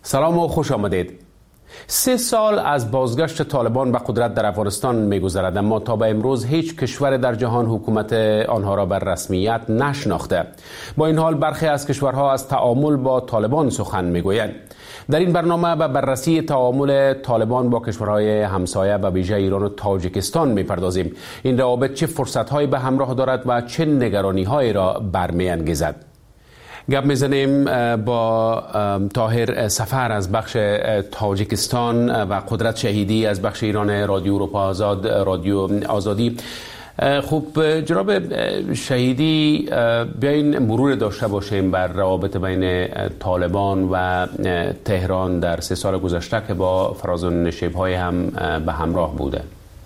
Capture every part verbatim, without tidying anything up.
سلام و خوش آمدید. سه سال از بازگشت طالبان به قدرت در افغانستان می‌گذرد، اما تا به امروز هیچ کشور در جهان حکومت آنها را بر رسمیت نشناخته. با این حال برخی از کشورها از تعامل با طالبان سخن می‌گویند. در این برنامه به بررسی تعامل طالبان با کشورهای همسایه و ویژه ایران و تاجیکستان می‌پردازیم. این روابط چه فرصت‌هایی به همراه دارد و چه نگرانی‌هایی را برمی‌انگیزد؟ گپ میزنیم با طاهر سفر از بخش تاجیکستان و قدرت شهیدی از بخش ایران رادیو اروپا آزاد رادیو آزادی. خوب جناب شهیدی، بیاین مرور داشته باشیم بر روابط بین طالبان و تهران در سه سال گذشته که با فراز و نشیب‌های هم به همراه بوده.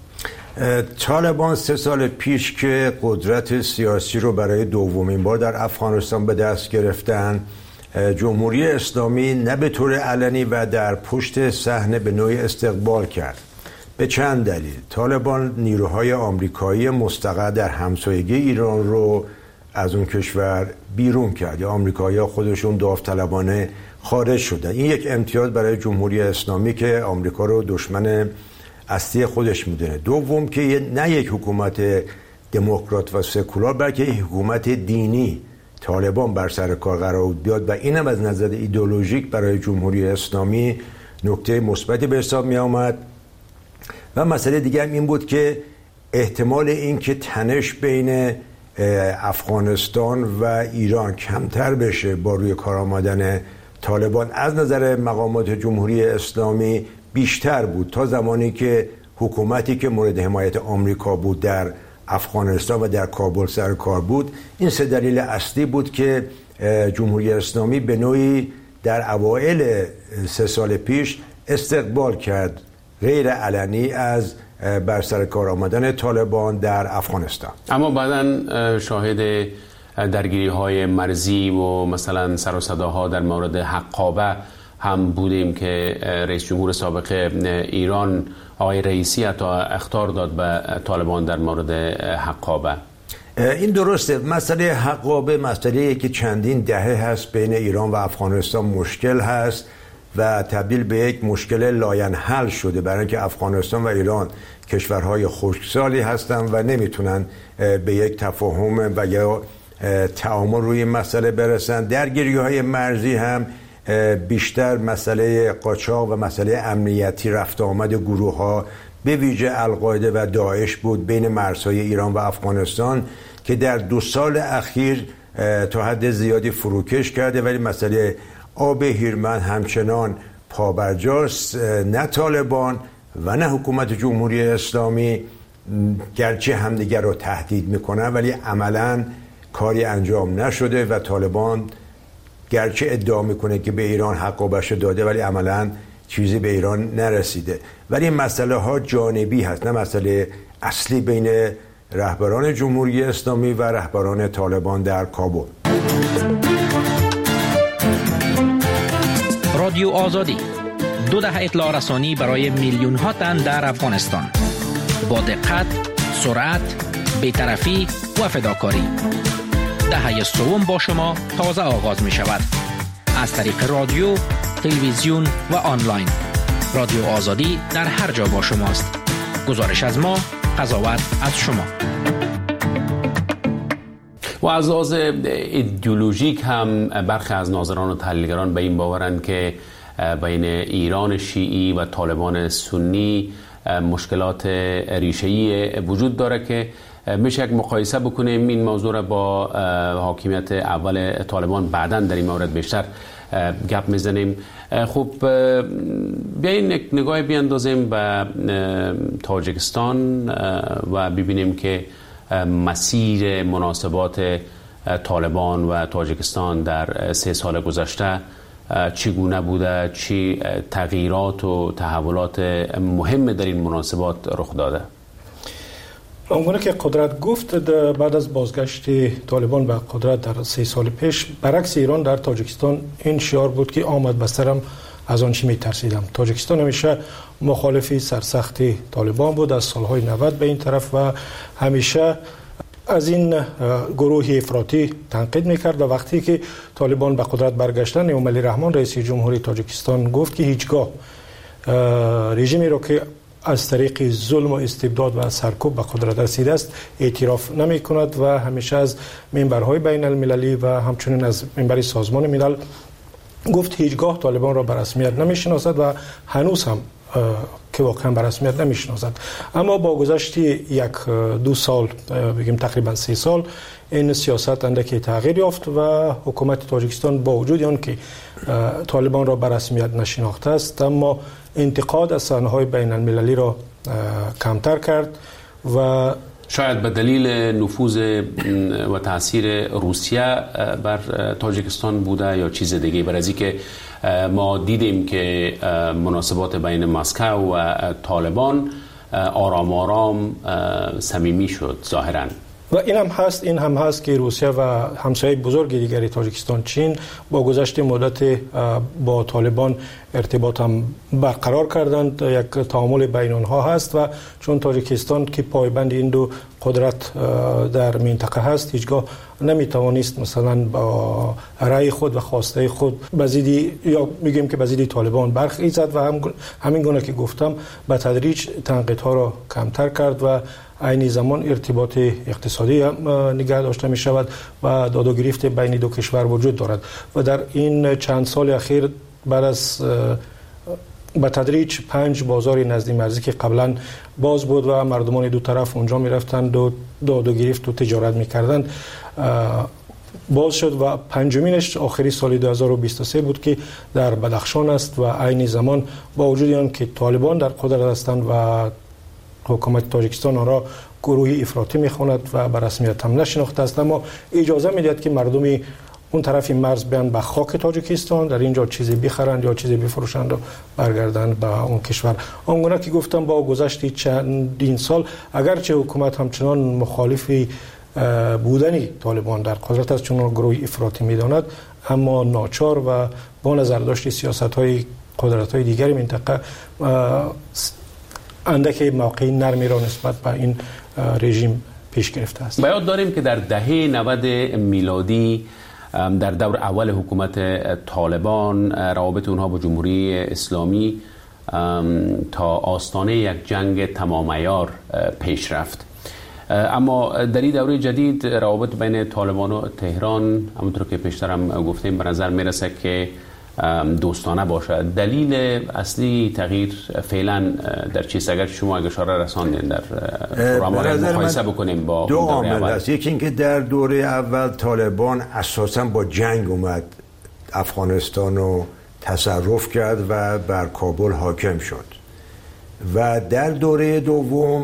طالبان سه سال پیش که قدرت سیاسی رو برای دومین بار در افغانستان به دست گرفتن، جمهوری اسلامی نه به طور علنی و در پشت صحنه به نوعی استقبال کرد. به چند دلیل. طالبان نیروهای آمریکایی مستقر در همسایگی ایران رو از اون کشور بیرون کرد، یا آمریکایی‌ها خودشون داوطلبانه خارج شدن. این یک امتیاز برای جمهوری اسلامی که آمریکا رو دشمن اصلی خودش میدونه. دوم که نه یک حکومت دموکرات و سکولار، بلکه یک حکومت دینی طالبان بر سر کار قرار بیاد و اینم از نظر ایدئولوژیک برای جمهوری اسلامی نکته مثبتی به حساب می آمد. و مسئله دیگر این بود که احتمال این که تنش بین افغانستان و ایران کمتر بشه با روی کار آمدن طالبان از نظر مقامات جمهوری اسلامی بیشتر بود، تا زمانی که حکومتی که مورد حمایت آمریکا بود در افغانستان و در کابل سر کار بود. این سه دلیل اصلی بود که جمهوری اسلامی به نوعی در اوایل سه سال پیش استقبال کرد غیر علنی از بر سر کار آمدن طالبان در افغانستان. اما بعداً شاهد درگیری های مرزی و مثلا سر و صداها در مورد حقابه هم بودیم که رئیس جمهور سابق ایران آقای رئیسی حتی اخطار داد به طالبان در مورد حقابه. این درسته. مسئله حقابه مسئله که چندین دهه هست بین ایران و افغانستان مشکل هست و تبدیل به یک مشکل لاینحل شده، برای اینکه افغانستان و ایران کشورهای خشکسالی هستند و نمیتونن به یک تفاهم و یا تعامل روی مسئله برسن. درگیری‌های مرزی هم بیشتر مسئله قاچاق و مسئله امنیتی رفت آمد گروه ها به ویژه القاعده و داعش بود بین مرزهای ایران و افغانستان که در دو سال اخیر تا حد زیادی فروکش کرده، ولی مسئله آب هیرمن همچنان پابرجاست. نه طالبان و نه حکومت جمهوری اسلامی گرچه همدیگر رو تهدید میکنن ولی عملاً کاری انجام نشده و طالبان گرچه ادعا میکنه که به ایران حق و بشه داده ولی عملاً چیزی به ایران نرسیده. ولی این مسئله ها جانبی هست، نه مسئله اصلی بین رهبران جمهوری اسلامی و رهبران طالبان در کابل. رادیو آزادی، دو دهه اطلاع رسانی برای میلیون ها تن در افغانستان، با دقت، سرعت، بی‌طرفی و فداکاری. دهه سوم با شما تازه آغاز می شود. از طریق رادیو، تلویزیون و آنلاین. رادیو آزادی در هر جا با شماست. گزارش از ما، قضاوت از شما. و از لحاظ ایدئولوژیک هم برخی از ناظران و تحلیلگران به این باورند که بین ایران شیعی و طالبان سنی مشکلات ریشه‌ای وجود داره که میشه یک مقایسه بکنیم این موضوع را با حاکمیت اول طالبان. بعداً در این مورد بیشتر گپ میزنیم. خب بیاین یک نگاه بیاندازیم به تاجیکستان و ببینیم که مسیر مناسبات طالبان و تاجیکستان در سه سال گذشته چگونه بوده، چی تغییرات و تحولات مهم در این مناسبات رخ داده؟ اونگونه که قدرت گفت، بعد از بازگشت طالبان به قدرت در سه سال پیش، برعکس ایران در تاجیکستان این شعار بود که آمد بسترم از آن چی میترسیدم. تاجیکستان همیشه مخالفی سرسخت طالبان بود از سالهای نود به این طرف و همیشه از این گروه افراطی تنقید میکرد و وقتی که طالبان به قدرت برگشتن امام علی رحمان رئیس جمهوری تاجیکستان گفت که هیچگاه رژیمی رو که از طریق ظلم و استبداد و سرکوب به قدرت رسیده است اعتراف نمی کند و همیشه از منبرهای بین المللی و همچنین از منبر سازمان ملل گفت هیچگاه طالبان را به رسمیت نمی شناسد و هنوز هم که واقعا به رسمیت نمی شناسد. اما با گذشت یک دو سال بگیم تقریبا سه سال این سیاست اندکی تغییر یافت و حکومت تاجیکستان با وجود آن که طالبان را به رسمیت نشناخته است اما انتقاد از صحنه‌های بین المللی را کمتر کرد و شاید به دلیل نفوذ و تاثیر روسیه بر تاجیکستان بوده یا چیز دیگه، برای از که ما دیدیم که مناسبات بین مسکو و طالبان آرام آرام صمیمی شد ظاهراً. و این هم هست این هم هست که روسیه و همسایه بزرگ دیگری تاجیکستان چین با گذشت مدت با طالبان ارتباط هم برقرار کردند. یک تعامل بین آنها هست و چون تاجیکستان که پایبند این دو قدرت در منطقه هست هیچگاه نمیتوانست مثلا با رأی خود و خواسته خود بزیدی یا میگیم که بزیدی طالبان برخیزد و هم همین گونه که گفتم به تدریج تنقیدها را کمتر کرد و عین زمان ارتباط اقتصادی نگه داشته می شود و داد و گریخت بین دو کشور وجود دارد و در این چند سال اخیر بعد از به تدریج پنج بازار نزدی مرزی که قبلا باز بود و مردمان دو طرف اونجا می رفتند و داد و گریخت و تجارت می کردند باز شد و پنجمینش آخری سال دو هزار و بیست و سه بود که در بدخشان است و عین زمان با وجود آن که طالبان در قدرت هستند و حکومت تاجیکستان را گروهی افراطی میخواند و به رسمیت هم نشناخته است اما اجازه میدهد که مردمی اون طرف مرز بیان به خاک تاجیکستان در اینجا چیزی بخرند یا چیزی بفروشند و برگردند به اون کشور. آنگونه که گفتم با گذشت چندین سال اگرچه حکومت همچنان مخالفی بودنی طالبان در قدرت است چون گروه افراطی میداند اما ناچار و با نظر داشت سیاست های قدرت های دیگری منطقه اندک موقعی نرمی را نسبت به این رژیم پیش گرفته است. باید داریم که در دهه نود میلادی در دور اول حکومت طالبان روابط اونها با جمهوری اسلامی تا آستانه یک جنگ تمام عیار پیش رفت اما در این دوره جدید روابط بین طالبان و تهران همونطور که پیشتر هم گفتیم به نظر میرسه که دوستانه باشد. دلیل اصلی تغییر فعلا در چیست؟ اگر شما اگه اشاره رساندین در پروگرام مقایسه بکنیم با دو عامل است. یکی اینکه در دوره اول طالبان اساسا با جنگ اومد افغانستان رو تصرف کرد و بر کابل حاکم شد و در دوره دوم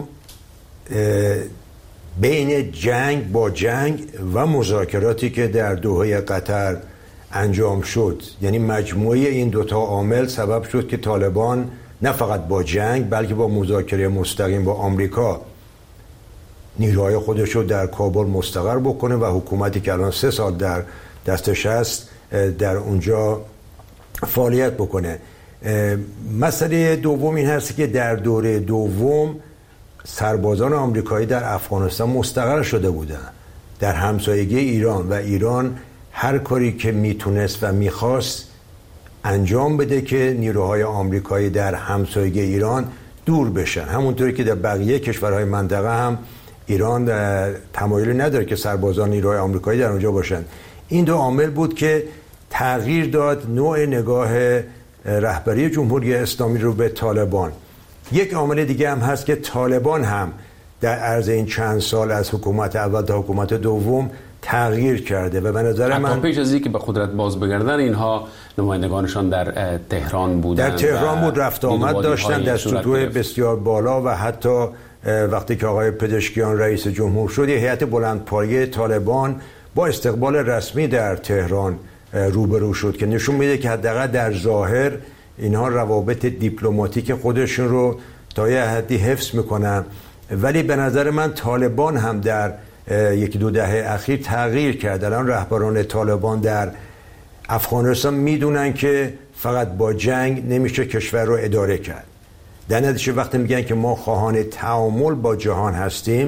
بین جنگ با جنگ و مذاکراتی که در دوحه قطر انجام شد یعنی مجموعه این دوتا عامل سبب شد که طالبان نه فقط با جنگ بلکه با مذاکره مستقیم با آمریکا نیروهای خودش رو در کابل مستقر بکنه و حکومتی که الان سه سال در دستش هست در اونجا فعالیت بکنه. مسئله دوم این هست که در دوره دوم سربازان آمریکایی در افغانستان مستقر شده بودن در همسایگی ایران و ایران هر کاری که میتونست و میخواست انجام بده که نیروهای آمریکایی در همسایگی ایران دور بشن، همونطوری که در بقیه کشورهای منطقه هم ایران تمایلی نداره که سربازان نیروهای آمریکایی در اونجا باشن. این دو عامل بود که تغییر داد نوع نگاه رهبری جمهوری اسلامی رو به طالبان. یک عامل دیگه هم هست که طالبان هم در عرض این چند سال از حکومت اول تا حکومت دوم تغییر کرده و به نظر من پیش از اینکه به قدرت باز بگردن اینها نمایندگانشان در تهران بودن، در تهران بود، رفت آمد داشتن در سطوح بسیار بالا و حتی وقتی که آقای پزشکیان رئیس جمهور شد یه هیئت بلندپایه طالبان با استقبال رسمی در تهران روبرو شد که نشون میده که حداقل در ظاهر اینها روابط دیپلماتیک خودشون رو تا یه حدی حفظ میکنن. ولی به نظر من طالبان هم در یکی دو دهه اخیر تغییر کرد. الان رهبران طالبان در افغانستان میدونن که فقط با جنگ نمیشه کشور رو اداره کرد. در نتیجه وقتی میگن که ما خواهان تعامل با جهان هستیم،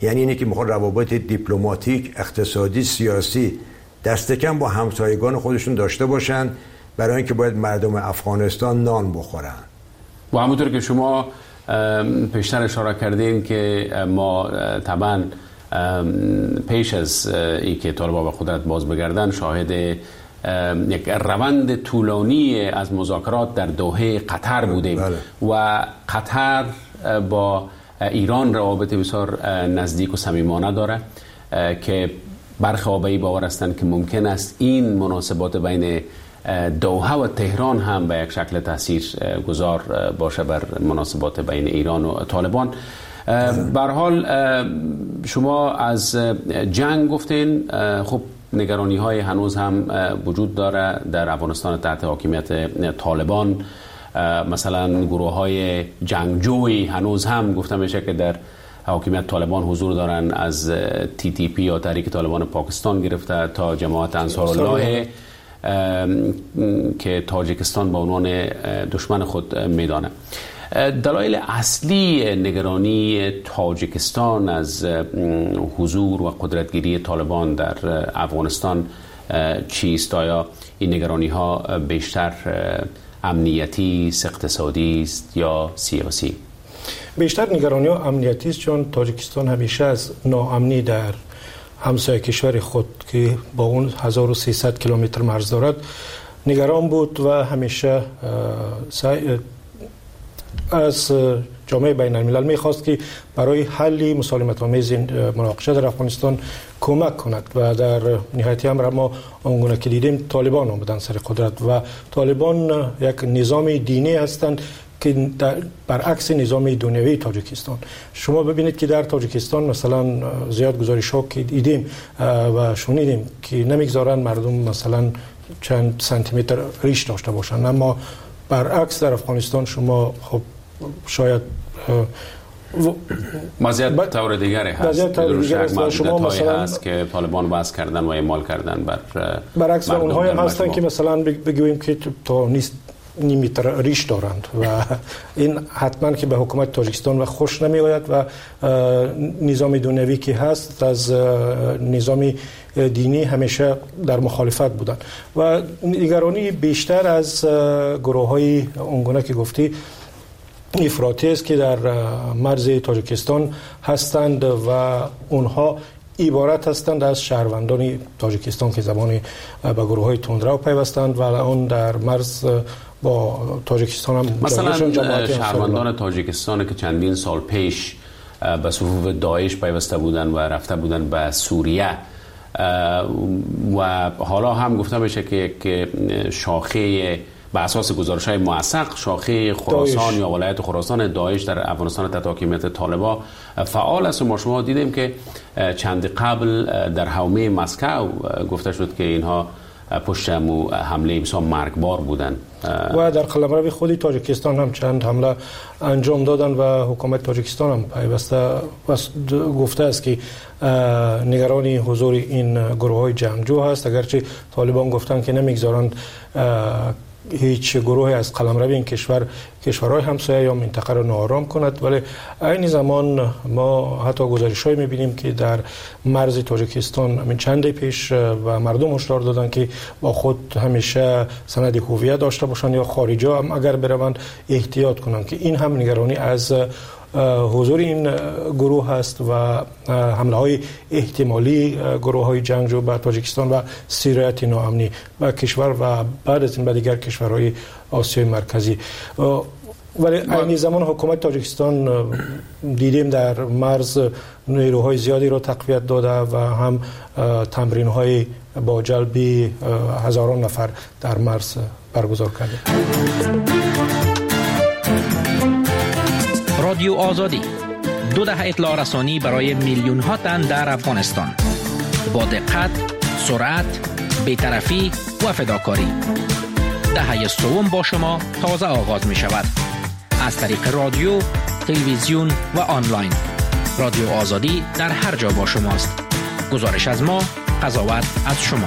یعنی اینه که میخوان روابط دیپلماتیک، اقتصادی، سیاسی دست کم با همسایگان خودشون داشته باشن برای اینکه باید مردم افغانستان نان بخورن. و همونطور که شما پیشتر اشاره کردین که ما طبعا پیش از این که طالبان به قدرت باز بگردن شاهد یک روند طولانی از مذاکرات در دوحه قطر بودیم. بله. و قطر با ایران روابط بسیار نزدیک و صمیمانه داره که برخی آبایی باور هستند که ممکن است این مناسبات بین دوحه و تهران هم به یک شکل تاثیر گذار باشه بر مناسبات بین ایران و طالبان. به هر حال شما از جنگ گفتین، خب نگرانی های هنوز هم وجود داره در افغانستان تحت حاکمیت طالبان. مثلا گروه های جنگجوی هنوز هم گفته میشه که در حاکمیت طالبان حضور دارن، از تی تی پی یا تحریک طالبان پاکستان گرفته تا جماعت انصارالله که تاجیکستان به عنوان دشمن خود میدانه. دلایل اصلی نگرانی تاجیکستان از حضور و قدرتگیری طالبان در افغانستان چیست؟ آیا این نگرانی ها بیشتر امنیتی، اقتصادی است یا سیاسی؟ بیشتر نگرانی ها امنیتی است، چون تاجیکستان همیشه از ناامنی در همسایه کشور خود که با اون هزار و سیصد کیلومتر مرز دارد نگران بود و همیشه از جامعه بین الملل میخواست که برای حل مسالمت آمیز مناقشه در افغانستان کمک کند و در نهایت امر ما آنگونه که دیدیم طالبان آمدن سر قدرت و طالبان یک نظام دینی هستند که برعکس نظام دنیوی تاجیکستان. شما ببینید که در تاجیکستان مثلا زیاد گزارش‌ها که دیدیم و شنیدیم که نمیگذارن مردم مثلا چند سانتی متر ریش داشته باشن، اما برعکس در افغانستان شما خب شاید وضعیت طور دیگری هست. بدون شک شما مثلا هست که طالبان بحث کردن و اعمال کردن بر برعکس و اونها هم هستن که مثلا بگوییم که تا نیست نیمتر ریش دارند و این حتما که به حکومت تاجیکستان و خوش نمی آید و نظام دنیوی که هست از نظام دینی همیشه در مخالفت بودن و نگرانی بیشتر از گروه های اونگونه که گفتی افراطی است که در مرز تاجیکستان هستند و اونها عبارت هستند از شهروندان تاجیکستان که زبان به گروه های تندرو پیوستند و اون در مرز با تاجیکستان هم مثلا شهروندان تاجیکستان که چندین سال پیش به صفوف داعش پیوسته بودن و رفته بودن به سوریه و حالا هم گفته میشه که که شاخه به اساس گزارش‌های موثق شاخه خراسان یا ولایت خراسان داعش در افغانستان تحت حاکمیت طالبان فعال است و ما شما دیدیم که چند قبل در حومه مسکو گفته شد که اینها پشت حمله بسیار مرگبار بودند و در قلمرو خودی تاجیکستان هم چند حمله انجام دادن و حکومت تاجیکستان هم پیوسته گفته است که نگرانی حضور این گروه های جنگجو هست، اگرچه طالبان گفتن که نمیگذارند هیچ گروهی از قلمرو این کشور کشورهای همسایه یا منطقه را ناآرام کند، ولی این زمان ما حتی گزارش‌هایی می‌بینیم که در مرز تاجیکستان همین چند پیش و مردم هشدار دادن که با خود همیشه سند هویت داشته باشند یا خارجی هم اگر بروند احتیاط کنند که این هم نگرانی از حضور این گروه هست و حمله های احتمالی گروه های جنگجو به تاجیکستان و سیریت ناامنی به کشور و بعد از این به دیگر کشورهای آسیای مرکزی. ولی این زمان حکومت تاجیکستان دیدیم در مرز نیروهای زیادی را تقویت داده و هم تمرین های با جلب هزاران نفر در مرز برگزار کرده. رادیو آزادی، دو دهه اطلاع رسانی برای میلیون ها تن در افغانستان، با دقت، سرعت، بی‌طرفی و فداکاری. دهه سوم با شما تازه آغاز می شود از طریق رادیو، تلویزیون و آنلاین. رادیو آزادی در هر جا با شماست. گزارش از ما، قضاوت از شما.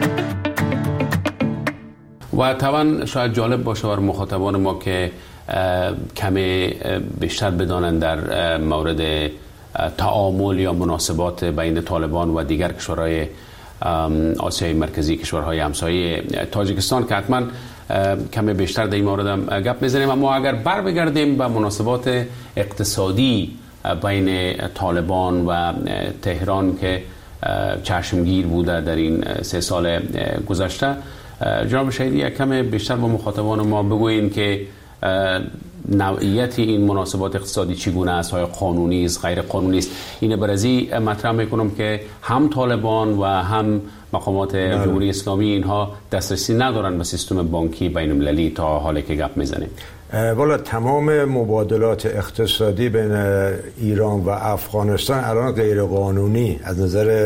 و طبعا شاید جالب باشه بر مخاطبان ما که کمی بیشتر بدانند در مورد تعامل یا مناسبات بین طالبان و دیگر کشورهای آسیای مرکزی، کشورهای همسایه تاجیکستان که حتما کمی بیشتر در این مورد هم گپ میزنیم. اما اگر بر بگردیم به مناسبات اقتصادی بین طالبان و تهران که چشمگیر بوده در این سه سال گذشته، جناب شهیدی یک کمی بیشتر با مخاطبان ما بگوییم که نوعیت این مناسبات اقتصادی چگونه است؟ آیا قانونی است، غیر قانونی است؟ اینه برازی مطرح میکنم که هم طالبان و هم مقامات جمهوری اسلامی اینها دسترسی ندارن به سیستم بانکی بین المللی تا حالی که گپ میزنیم. والا تمام مبادلات اقتصادی بین ایران و افغانستان الان غیر قانونی از نظر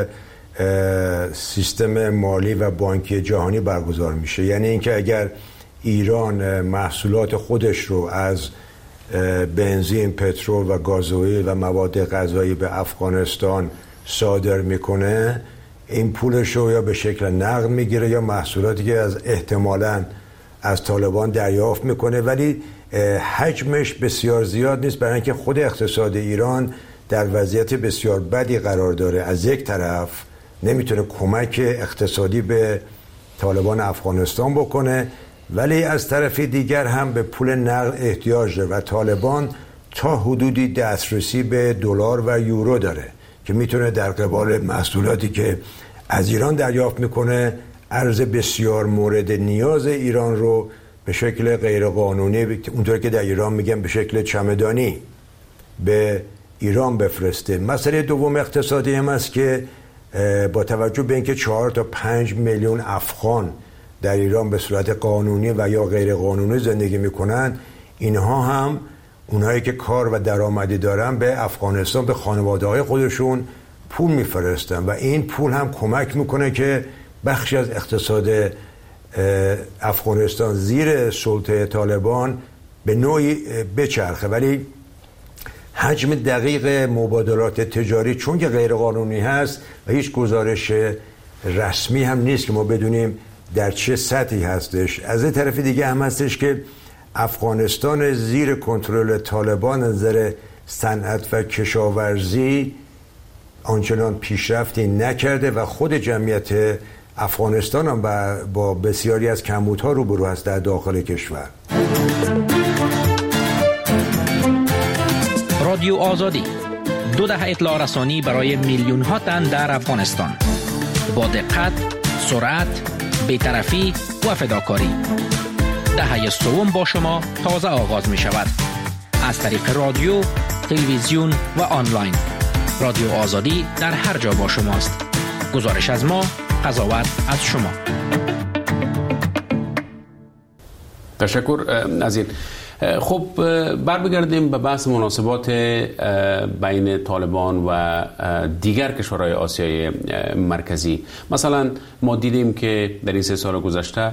سیستم مالی و بانکی جهانی برگزار میشه. یعنی اینکه اگر ایران محصولات خودش رو از بنزین، پترول و گازوئیل و مواد غذایی به افغانستان صادر میکنه، این پولش رو یا به شکل نقد میگیره یا محصولاتی که از احتمالاً از طالبان دریافت میکنه، ولی حجمش بسیار زیاد نیست، برای اینکه خود اقتصاد ایران در وضعیت بسیار بدی قرار داره. از یک طرف نمیتونه کمک اقتصادی به طالبان افغانستان بکنه، ولی از طرف دیگر هم به پول نقد احتیاج داره و طالبان تا حدودی دسترسی به دلار و یورو داره که میتونه در قبال محصولاتی که از ایران دریافت میکنه ارز بسیار مورد نیاز ایران رو به شکل غیرقانونی، اونطور که در ایران میگن به شکل چمدانی، به ایران بفرسته. مسئله دوم اقتصادی هم است که با توجه به اینکه چهار تا پنج میلیون افغان در ایران به صورت قانونی و یا غیر قانونی زندگی میکنن، اینها هم اونهایی که کار و درآمدی دارن به افغانستان به خانواده‌های خودشون پول میفرستن و این پول هم کمک میکنه که بخشی از اقتصاد افغانستان زیر سلطه طالبان به نوعی بچرخه. ولی حجم دقیق مبادلات تجاری چون که غیر قانونی هست و هیچ گزارش رسمی هم نیست که ما بدونیم در چه سطحی هستش. از این طرف دیگه هم هستش که افغانستان زیر کنترل طالبان از نظر صنعت و کشاورزی آنچنان پیشرفتی نکرده و خود جمعیت افغانستان هم با بسیاری از کمبودها روبرو است در داخل کشور. رادیو آزادی، دو دهه اطلاع رسانی برای میلیون ها تن در افغانستان، با دقت، سرعت، بی‌طرفی و فداکاری. دهه سوم با شما تازه آغاز می شود. از طریق رادیو، تلویزیون و آنلاین. رادیو آزادی در هر جا با شماست. گزارش از ما، قضاوت از شما. تشکر از این. خب بر بگردیم به بحث مناسبات بین طالبان و دیگر کشورهای آسیای مرکزی. مثلا ما دیدیم که در این سه سال گذشته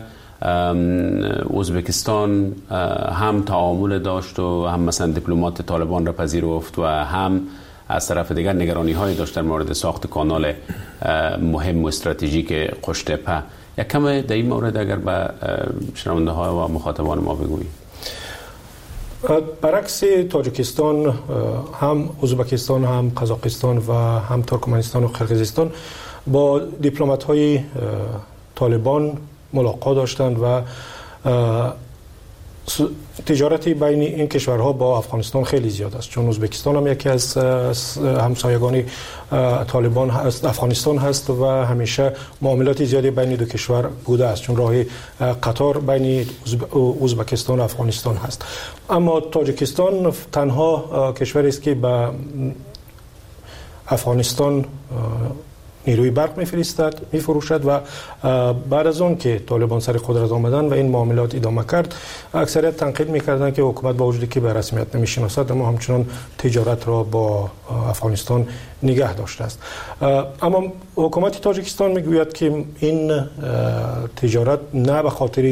ازبکستان هم تعامل داشت و هم مثلا دیپلمات طالبان را پذیرفت و هم از طرف دیگر نگرانی های داشت در مورد ساخت کانال مهم و استراتژیک قشتپه. یک کم در این مورد اگر به شنونده ها و مخاطبان ما بگویید. برعکس تاجیکستان، هم ازبکستان، هم قزاقستان و هم ترکمنستان و قرقیزستان با دیپلمات های طالبان ملاقات داشتند و تجارتی بین این کشورها با افغانستان خیلی زیاد است، چون ازبکستان هم یکی از همسایگان طالبان هست، افغانستان هست و همیشه معاملات زیادی بین دو کشور بوده است، چون راه قطار بین ازبکستان و افغانستان هست. اما تاجیکستان تنها کشوری است که به افغانستان نیروی برق میفرستد، میفروشد و بعد از اون که طالبان سر قدرت آمدن و این معاملات ادامه کرد، اکثریت تنقید میکردن که حکومت با وجودی که به رسمیت نمیشناسد اما همچنان تجارت را با افغانستان نگه داشته است. اما حکومت تاجیکستان میگوید که این تجارت نه به خاطر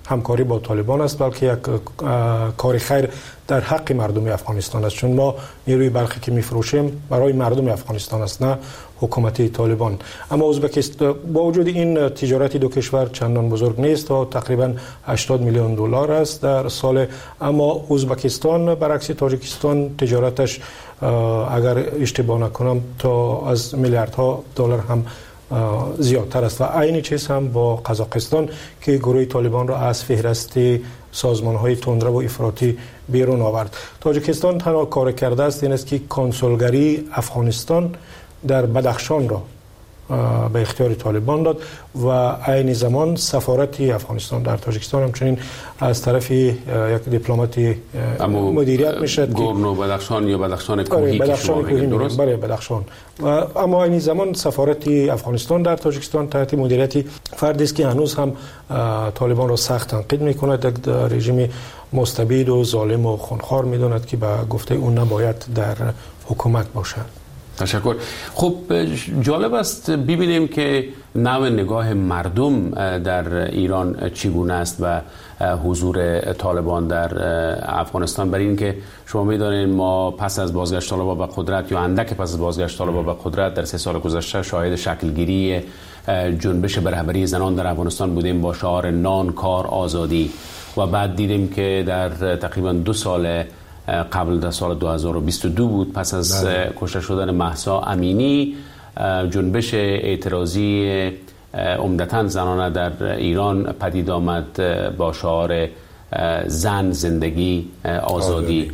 همکاری با طالبان است، بلکه یک کار خیر در حق مردم افغانستان است، چون ما نیروی برقی که میفروشیم برای مردم افغانستان است، نه حکومت طالبان. اما ازبکستان با وجود این تجارت دو کشور چندان بزرگ نیست و تقریبا هشتاد میلیون دلار است در سال، اما ازبکستان برعکس تاجیکستان تجارتش اگر اشتباه نکنم تا از میلیاردها دلار هم زیادتر است. و عین چیز هم با قزاقستان که گروه طالبان را از فهرست سازمان‌های تندرو و افراطی بیرون آورد. تاجیکستان تنها کار کرده است این است که کنسولگری افغانستان در بدخشان را به اختیار طالبان داد و عین زمان سفارت افغانستان در تاجیکستان همچنین از طرف یک دیپلمات مدیریت میشد. گورنو بدخشان یا بدخشان کوهی که شما میگید درست؟ بله بدخشان. و اما عین زمان سفارت افغانستان در تاجیکستان تحت مدیریت فردی است که هنوز هم طالبان را سخت تنقید میکند، یک رژیم مستبد و ظالم و خونخوار میداند که به گفته اون نباید در حکومت باشد. تشکر. خب جالب است ببینیم که نوع نگاه مردم در ایران چگونه است و حضور طالبان در افغانستان. برای این که شما می‌دانید ما پس از بازگشت طالبان به قدرت یا اندک پس از بازگشت طالبان به قدرت در سه سال گذشته شاهد شکلگیری جنبش به رهبری زنان در افغانستان بودیم با شعار نان، کار، آزادی و بعد دیدیم که در تقریبا دو سال قبل در سال دو هزار و بیست و دو بود پس از کشته شدن مهسا امینی جنبش اعتراضی عمدتاً زنانه در ایران پدید آمد با شعار زن، زندگی، آزادی.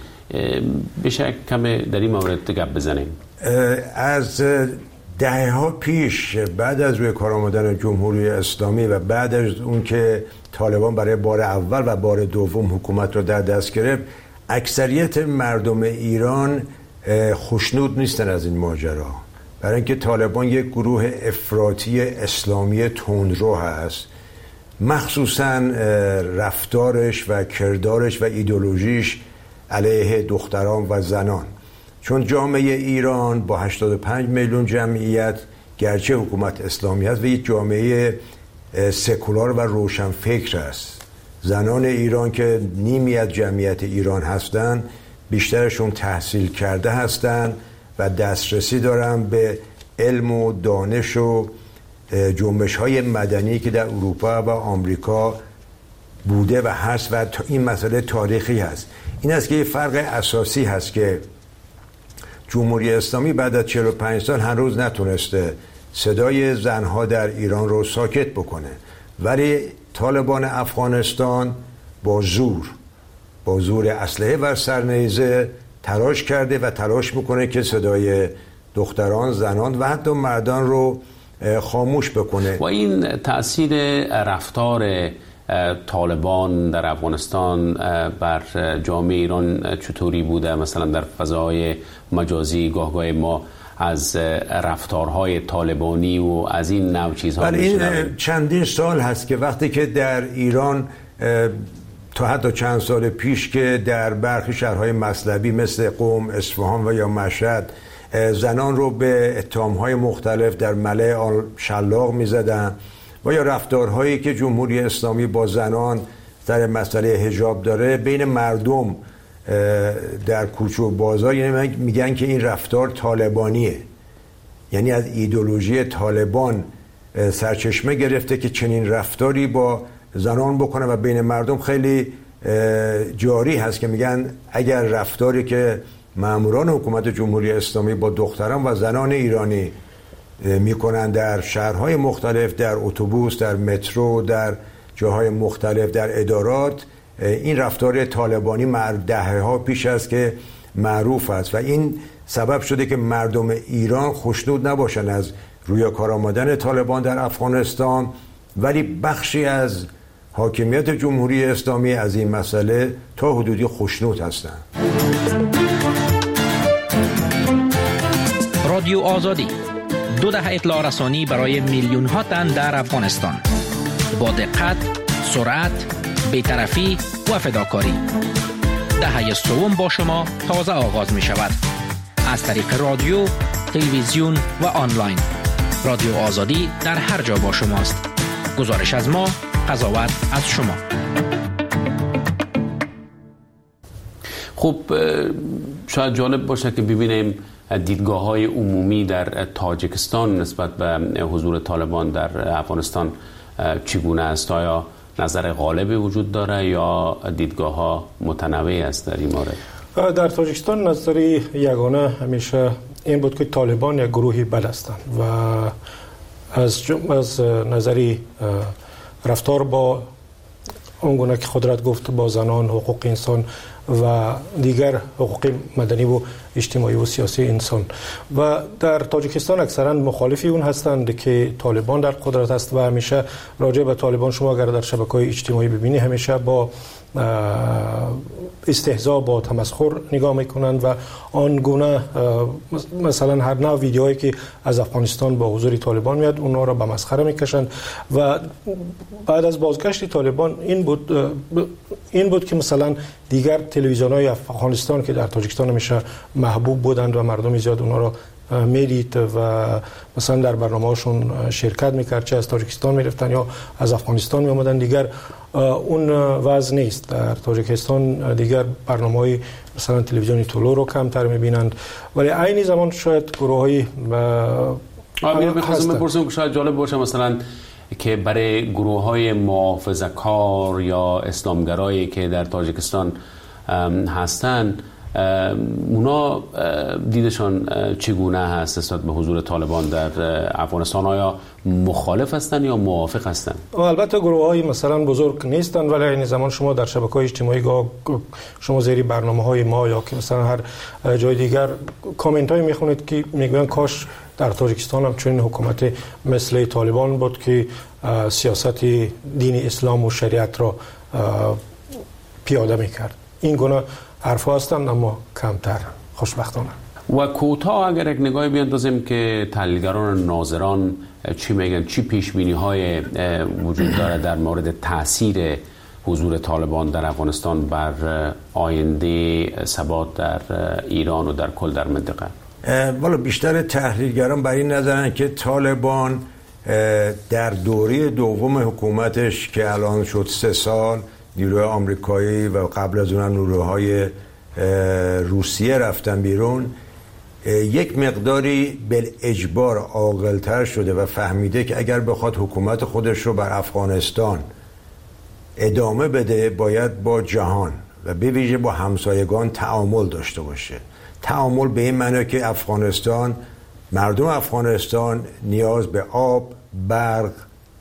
بشه کم در این مورد گپ بزنیم. از دهه ها پیش بعد از روی کار آمدن جمهوری اسلامی و بعد از اون که طالبان برای بار اول و بار دوم حکومت رو در دست گرفت، اکثریت مردم ایران خوشنود نیستن از این ماجرا، برای اینکه طالبان یک گروه افراطی اسلامی تندرو هست، مخصوصا رفتارش و کردارش و ایدئولوژیش علیه دختران و زنان. چون جامعه ایران با هشتاد و پنج میلیون جمعیت گرچه حکومت اسلامی هست و یک جامعه سکولار و روشنفکر است. زنان ایران که نیمی از جمعیت ایران هستند بیشترشون تحصیل کرده هستند و دسترسی دارن به علم و دانش و جنبش‌های مدنی که در اروپا و آمریکا بوده و هست و این مسئله تاریخی هست. این است که یه فرق اساسی هست که جمهوری اسلامی بعد از چهل و پنج سال هنوز نتونسته صدای زنها در ایران رو ساکت بکنه، ولی طالبان افغانستان با زور با زور اسلحه و سرنیزه تلاش کرده و تلاش میکنه که صدای دختران، زنان و حتی مردان رو خاموش بکنه. و این تأثیر رفتار طالبان در افغانستان بر جامعه ایران چطوری بوده؟ مثلا در فضای مجازی گاهگاه ما از رفتارهای طالبانی و از این نوع چیزها این چندین سال هست که وقتی که در ایران تا حتی چند سال پیش که در برخی شهرهای مطلبی مثل قم، اصفهان و یا مشهد زنان رو به اتهامهای مختلف در ملأ شلاق می‌زدن و یا رفتارهایی که جمهوری اسلامی با زنان در مسئله حجاب داره بین مردم در کوچه و بازار، یعنی میگن که این رفتار طالبانیه، یعنی از ایدئولوژی طالبان سرچشمه گرفته که چنین رفتاری با زنان بکنه و بین مردم خیلی جاری هست که میگن اگر رفتاری که ماموران حکومت جمهوری اسلامی با دختران و زنان ایرانی میکنن در شهرهای مختلف، در اتوبوس، در مترو، در جاهای مختلف، در ادارات، این رفتار طالبانی دهه ها پیش است که معروف است و این سبب شده که مردم ایران خوشنود نباشن از روی کار آمدن طالبان در افغانستان، ولی بخشی از حاکمیت جمهوری اسلامی از این مسئله تا حدودی خوشنود هستند. رادیو آزادی، دو دهه اطلاع رسانی برای میلیون ها تن در افغانستان، با دقت، سرعت، بی‌طرفی و فداکاری. دهه سوم با شما تازه آغاز می شود. از طریق رادیو، تلویزیون و آنلاین. رادیو آزادی در هر جا با شماست. گزارش از ما، قضاوت از شما. خب شاید جالب باشه که ببینیم دیدگاه های عمومی در تاجیکستان نسبت به حضور طالبان در افغانستان چگونه است؟ آیا نظر غالبی وجود داره یا دیدگاه ها متنوع است در این مورد؟ در تاجیکستان نظری یگانه همیشه این بود که طالبان یک گروهی بد هستند و از از نظری رفتار با اونگونه که قدرت گفت با زنان، حقوق انسان و دیگر حقوق مدنی و اجتماعی و سیاسی انسان و در تاجیکستان اکثرا مخالفی اون هستند که طالبان در قدرت است و همیشه راجع به طالبان شما اگر در شبکه‌های اجتماعی ببینی همیشه با استهزا با تمسخر نگاه میکنند و آن گونه مثلا هر نوع ویدیوهایی که از افغانستان با حضور طالبان میاد اونا را به مسخره میکشند و بعد از بازگشت طالبان این بود این بود که مثلا دیگر تلویزیون‌های افغانستان که در تاجیکستان همیشه محبوب بودند و مردم زیاد اونا را میدید و مثلا در برنامه‌هاشون شرکت میکرد، چه از تاجیکستان میرفتن یا از افغانستان میآمدن. دیگر اون وضع نیست. در تاجیکستان دیگر برنامه‌های مثلا تلویزیونی طلوع رو کمتر میبینند، ولی عین زمان شاید گروه‌های آمین می‌خواستم بپرسم که شاید جالب باشه مثلا که برای گروه‌های محافظه‌کار یا اسلامگرایی که در تاجیکستان هستن اونا دیدشان چگونه هست نسبت به حضور طالبان در افغانستان؟ آیا مخالف هستند یا موافق هستند؟ البته گروه‌های مثلا بزرگ نیستند، ولی این زمان شما در شبکه‌های اجتماعی شما زیر برنامه‌های ما یا که مثلا هر جای دیگر کامنت‌هایی می‌خونید که میگن کاش در تاجیکستان هم چنین حکومت مثل طالبان بود که سیاست دین اسلام و شریعت را پیاده می‌کرد. این گونه حرفا هستند اما کمتر خوشبختانه. و کوتاه اگر یک نگاهی بیاندازیم که تحلیلگران و ناظران چی میگن، چی پیش بینی های وجود داره در مورد تاثیر حضور طالبان در افغانستان بر آینده ثبات در ایران و در کل در منطقه؟ والا بیشتر تحلیلگران بر این نظرن که طالبان در دوره دوم حکومتش که الان شد سه سال، نیروهای آمریکایی و قبل از اونم نیروهای روسیه رفتن بیرون، یک مقداری بالاجبار عاقل‌تر شده و فهمیده که اگر بخواد حکومت خودش رو بر افغانستان ادامه بده باید با جهان و به ویژه با همسایگان تعامل داشته باشه. تعامل به این معنی که افغانستان، مردم افغانستان نیاز به آب، برق،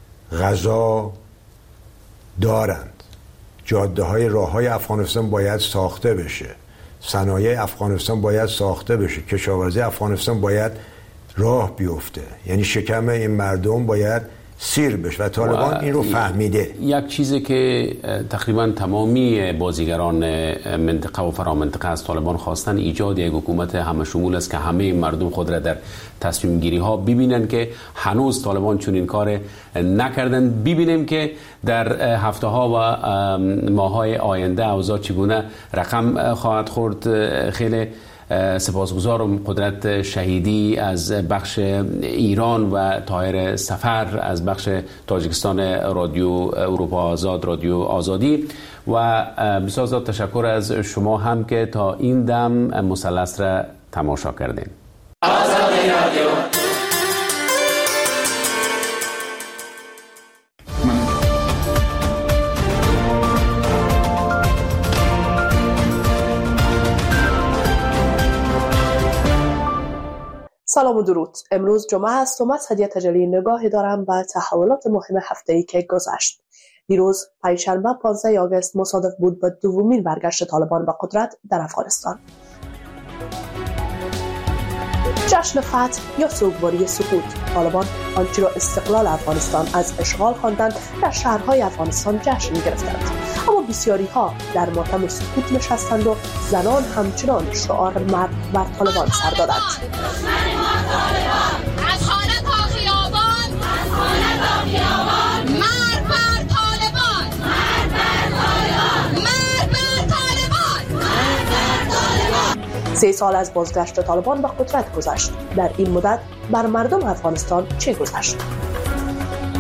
غذا دارند. جاده های راه های افغانستان باید ساخته بشه، صنایع افغانستان باید ساخته بشه، کشاورزی افغانستان باید راه بیفته، یعنی شکم این مردم باید سیر بشه و طالبان این رو فهمیده. یک چیزی که تقریبا تمامی بازیگران منطقه و فرامنطقه از طالبان خواستن ایجاد یک حکومت همه شمول است که همه مردم خود را در تصمیم گیری ها ببینن که هنوز طالبان چون این کار نکردن. ببینیم که در هفته ها و ماه های آینده اوضاع چگونه رقم خواهد خورد. خیلی سپاسگزارم قدرت شهیدی از بخش ایران و طاهر سفر از بخش تاجیکستان رادیو اروپا آزاد، رادیو آزادی، و بسیار زیاد تشکر از شما هم که تا این دم مثلث را تماشا کردین. آزادی رادیو. سلام و درود. امروز جمعه است و من هدیه تجلی نگاهی دارم به تحولات مهم هفته‌ای که گذشت. دیروز پنجشنبه پانزده آگوست مصادف بود با دومین برگشت طالبان به قدرت در افغانستان. جشن فتح یا سوگواری سقوط. طالبان آنچه را استقلال افغانستان از اشغال خواندند در شهرهای افغانستان جشن گرفتند، اما بسیاری ها در ماتم سقوط نشستند و زنان همچنان شعار مرد بر طالبان سر دادند. از خانه تا خیابان، از خانه تا خیابان، مرد بر طالبان، مرد بر طالبان، مرد بر طالبان، مرد بر طالبان. سه سال از بازگشت طالبان به قدرت گذشت. در این مدت بر مردم افغانستان چه گذشت؟ اوضاع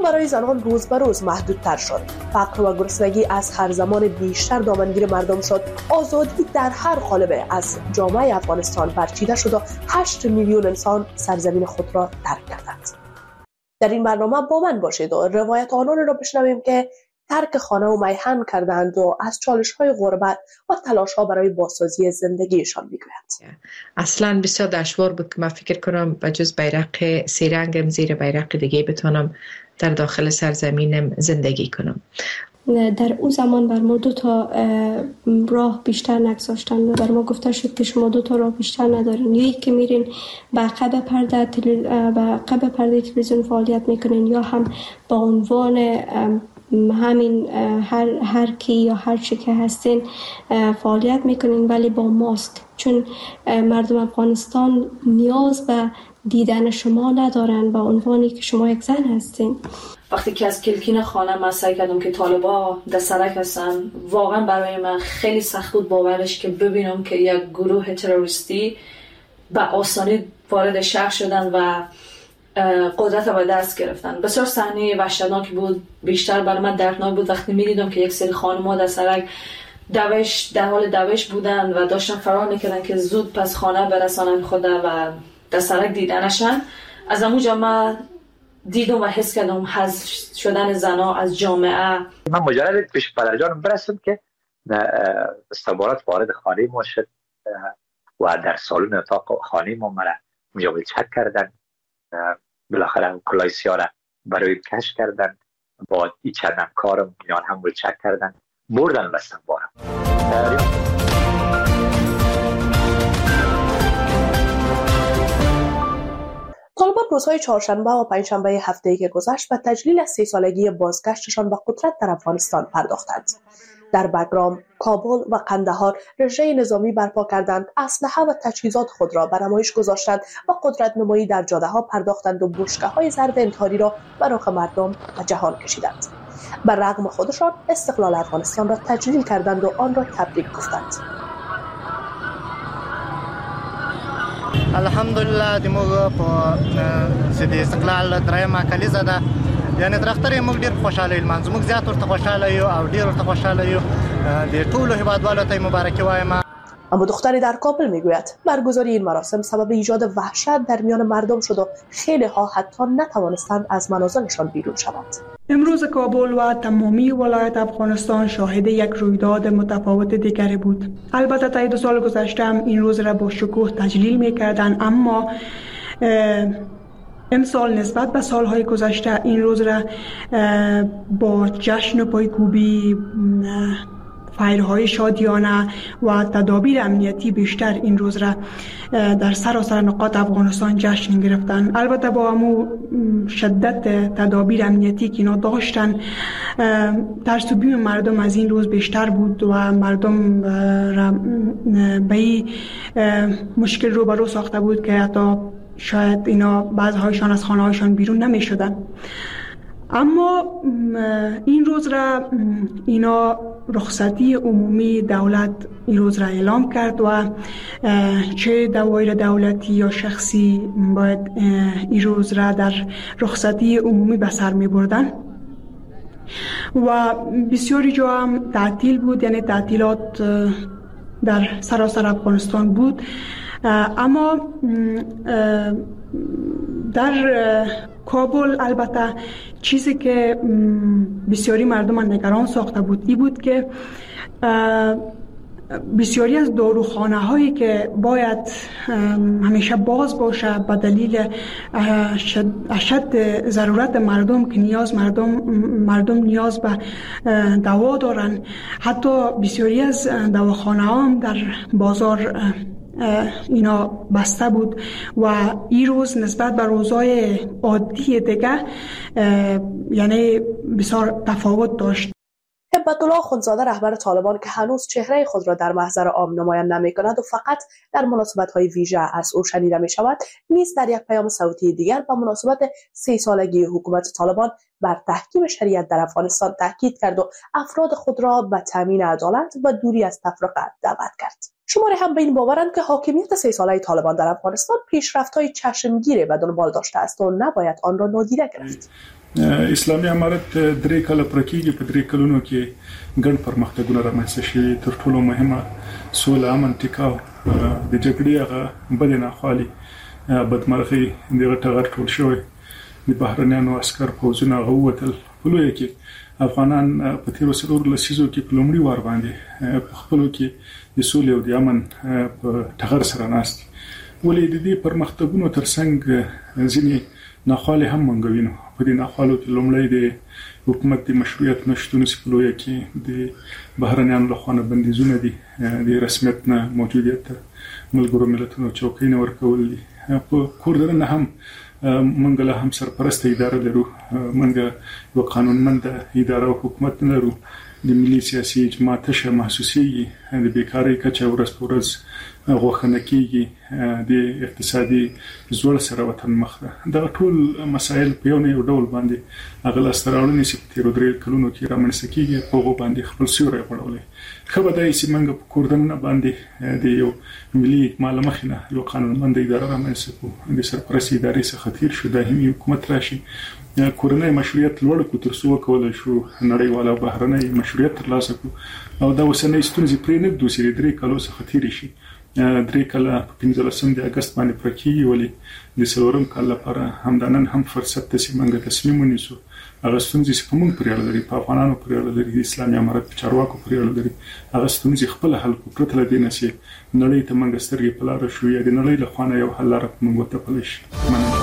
برای زنان روز به روز محدودتر شد. فقر و گرسنگی از هر زمان بیشتر دامنگیر مردم شد. آزادی در هر قالب از جامعه افغانستان برچیده شد و هشت میلیون انسان سرزمین خود را ترک کردند. در این برنامه با من باشید و روایت آنان را بشنویم که ترک خانه و میهن کردند و از چالش‌های غربت و تلاش‌ها برای بازسازی زندگیشان میگویند. اصلاً بسیار دشوار بود که من فکر کنم بجز بیرق سه رنگم زیر بیرق دیگه بتونم در داخل سرزمینم زندگی کنم. در اون زمان بر ما دو تا راه بیشتر نگذاشتن و بر ما گفته شد که شما دو تا راه بیشتر ندارین، یا یک که میرین به عقب پرده تل... به عقب پرده تلویزیون فعالیت میکنین، یا هم با عنوان همین هر هر کی یا هر چی که هستین فعالیت میکنین ولی با ماسک، چون مردم افغانستان نیاز به دیدن شما ندارن به عنوانی که شما یک زن هستین. وقتی که از کلکین خانه من سعی کردم که طالبا در سرک هستن، واقعا برای من خیلی سخت بود باورش که ببینم که یک گروه تروریستی به آسانی وارد شهر شدن و قدرت را به دست گرفتن. بسیار صحنه وحشتناک بود. بیشتر برای من دردناک بود وقتی می‌دیدم که یک سری خانم‌ها در سرک دوش در حال دوش بودن و داشتن فرار می‌کردن که زود پس خانه برسانن خود و در سرک دیدنشن. از اونجا من دیدم و حس کردم حذف شدن زنا از جامعه. من مجرد پیش پدرجانم برسم که استخبارات وارد خانه ما شد و در سالن اتاق خانه ما مرا مجابل چک کردن. بالاخره کلاه سیاه برای کش کردن، با این چند همکارم میان هم رو چک کردن، بردن بستن بارم. طالبان روزهای چهارشنبه و پنجشنبه هفته‌ای که گذشت به تجلیل از سی سالگی بازگشتشان به قدرت در افغانستان پرداختند. در بگرام، کابل و قندهار رژه نظامی برپا کردند، اسلحه و تجهیزات خود را به نمایش گذاشتند و قدرت نمایی در جاده‌ها پرداختند و بشکه‌های زرد انتحاری را به رخ مردم و جهان کشیدند. بر رغم خودشان استقلال افغانستان را تجلیل کردند و آن را تبریک گفتند. الحمدلله د موږ په د استقلال درېیمه کلیزه ده، یعنی درختره موږ ډیر خوشاله یو، موږ زیات ورته خوشاله یو او ډیر ورته خوشاله یو. د ټولو هیوادوالو ته مبارکي وایم. اما دختری در کابل میگوید برگزاری این مراسم سبب ایجاد وحشت در میان مردم شد و خیلی ها حتی نتوانستند از منازلشان بیرون شوند. امروز کابل و تمامی ولایت افغانستان شاهد یک رویداد متفاوت دیگری بود. البته تا دو سال گذشته هم این روز را با شکوه تجلیل میکردند، اما امسال نسبت به سالهای گذشته این روز را با جشن و پایکوبی، فایرهای شادیانه و تدابیر امنیتی بیشتر این روز را در سراسر نقاط افغانستان جشن گرفتن. البته با همو شدت تدابیر امنیتی که اینا داشتن، ترس و بیم مردم از این روز بیشتر بود و مردم را به این مشکل رو برو ساخته بود که حتی شاید اینا بعضی‌هایشان از خانه‌هایشان بیرون نمی شدن. اما این روز را اینا رخصتی عمومی دولت این روز را اعلام کرد و چه دوایر دولتی یا شخصی باید این روز را در رخصتی عمومی به سر می بردن و بسیاری جا هم تعطیل بود، یعنی تعطیلات در سراسر افغانستان بود. اما در کابل البته چیزی که بسیاری مردم نگران ساخته بود این بود که بسیاری از داروخانه هایی که باید همیشه باز باشه به دلیل اشد ضرورت مردم که نیاز مردم مردم نیاز به دوا دارن، حتی بسیاری از دواخانه ها هم در بازار اینا بسته بود و این روز نسبت به روزهای عادی دیگه یعنی بسیار تفاوت داشت. هبت‌الله آخوندزاده رهبر طالبان که هنوز چهره خود را در محضر عام نمایان نمی‌کند و فقط در مناسبت‌های ویژه از او شنیده می‌شود، نیز در یک پیام صوتی دیگر با مناسبت سی سالگی حکومت طالبان بر تحکیم شریعت در افغانستان تاکید کرد و افراد خود را به تامین عدالت و دوری از تفرقه دعوت کرد. شماری هم به این باورند که حاکمیت سی ساله طالبان در افغانستان پیشرفت‌های چشمگیری به دنبال داشته است و نباید آن را نادیده گرفت. اسلامي امارت درې کاله پرکیږي په درې کلونو کې ګڼ پرمختګونه رامنځته شوي تر ټولو مهمه سوله امن ټیکاو د جګړې هغه بد نه خالي بدمرغي دغه ټغر ټول شوی د بهرنیانو عسكر فوجونه غوتل په لوی کې افغانان په تیرو سلور لسیزو کې په لومړي وار باندې په خپلو کې د سولې او د امن په ټغر سره ناست ولې د دې پرمختګونو ترڅنګ ځینې ناخوالې هم منګوینو په دې ناخوالو کې لومړی د حکومت د مشروعیت نشتون سپلوي کې د بهرنیانو لخوا بندیزونه دي د رسمیت نه موجودیت ملګرو ملتونو چوکۍ نه ورکول دي په کوردن هم منګله هم سرپرست اداره لرو منګه یو قانونمند اداره او حکومت لرو د ملي سیاسي اجماع ته محسوسي د بیکاری کچه ورځ په ورځ غوښنه کیږي د اقتصادي زوړ سره وطن مخ ده دا ټول مسایل په یو نه یو ډول باندې اغل استراولني چې تیر درې کلونو کې رامنځته کیږي په غو باندې خپل سیوري غوړولې خو به دای چې منګه په کوردن باندې د یو ملي اجماع مخینه یو قانونمند اداره رامنځته کو د سرپرست ادارې څخه خطر شو د همي حکومت راشي کورنۍ مشروعیت لوړ کو تر څو کولای شو نړیواله بهرنۍ مشروعیت ترلاسه کو او دا وسنۍ ستونزې پرې نه دوسری درې کلو څخه تیر شي درې کله په پنځلسم د اگست باندې پرکیږي ولې د څلورم کال لپاره همدانن هم فرصت ته سیمنګ تصمیم ونیسو هغه ستونزې چې موږ پرې لري په افغانانو پرې لري د اسلامي امارت چارواکو پرې لري هغه ستونزې خپل حل کو پرته لدی نه شي نړۍ ته منګ سترګې په لار شو یا د نړۍ له خوانه یو حل لار موږ ته پلی شي مننه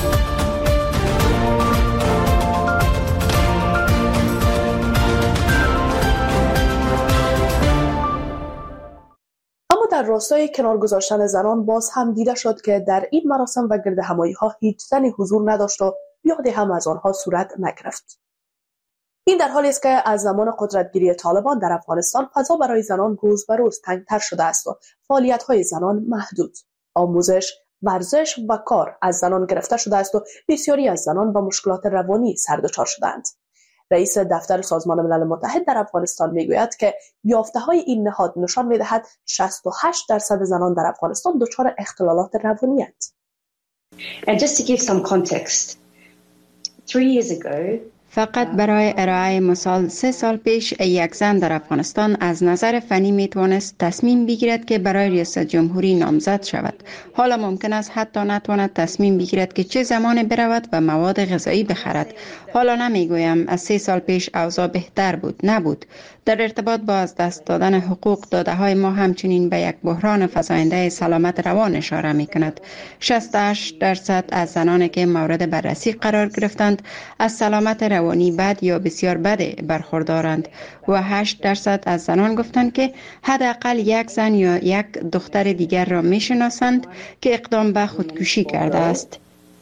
در راستای کنار گذاشتن زنان باز هم دیده شد که در این مراسم و گرد همایی ها هیچ زنی حضور نداشت و یاد هم از آنها صورت نگرفت. این در حالی است که از زمان قدرتگیری طالبان در افغانستان فضا برای زنان روز به روز تنگتر شده است و فعالیت های زنان محدود، آموزش، ورزش و کار از زنان گرفته شده است و بسیاری از زنان با مشکلات روانی سردچار شدند. رئیس دفتر سازمان ملل متحد در افغانستان میگوید که یافته‌های این نهاد نشان می‌دهد شصت و هشت درصد زنان در افغانستان دچار اختلالات روانی اند. And just to give some context, three years ago فقط برای ارائه مثال سه سال پیش یک زن در افغانستان از نظر فنی می توانست تصمیم بگیرد که برای ریاست جمهوری نامزد شود. حالا ممکن است حتی نتواند تصمیم بگیرد که چه زمان برود و مواد غذایی بخرد. حالا نمیگویم از سه سال پیش اوضاع بهتر بود، نبود. در ارتباط با از دست دادن حقوق داده های ما همچنین به یک بحران فزاینده سلامت روان اشاره می کند. شصت و هشت درصد از زنانی که مورد بررسی قرار گرفتند از سلامت روانی بد یا بسیار بد برخوردارند و هشت درصد از زنان گفتند که حداقل یک زن یا یک دختر دیگر را می شناسند که اقدام به خودکشی کرده است.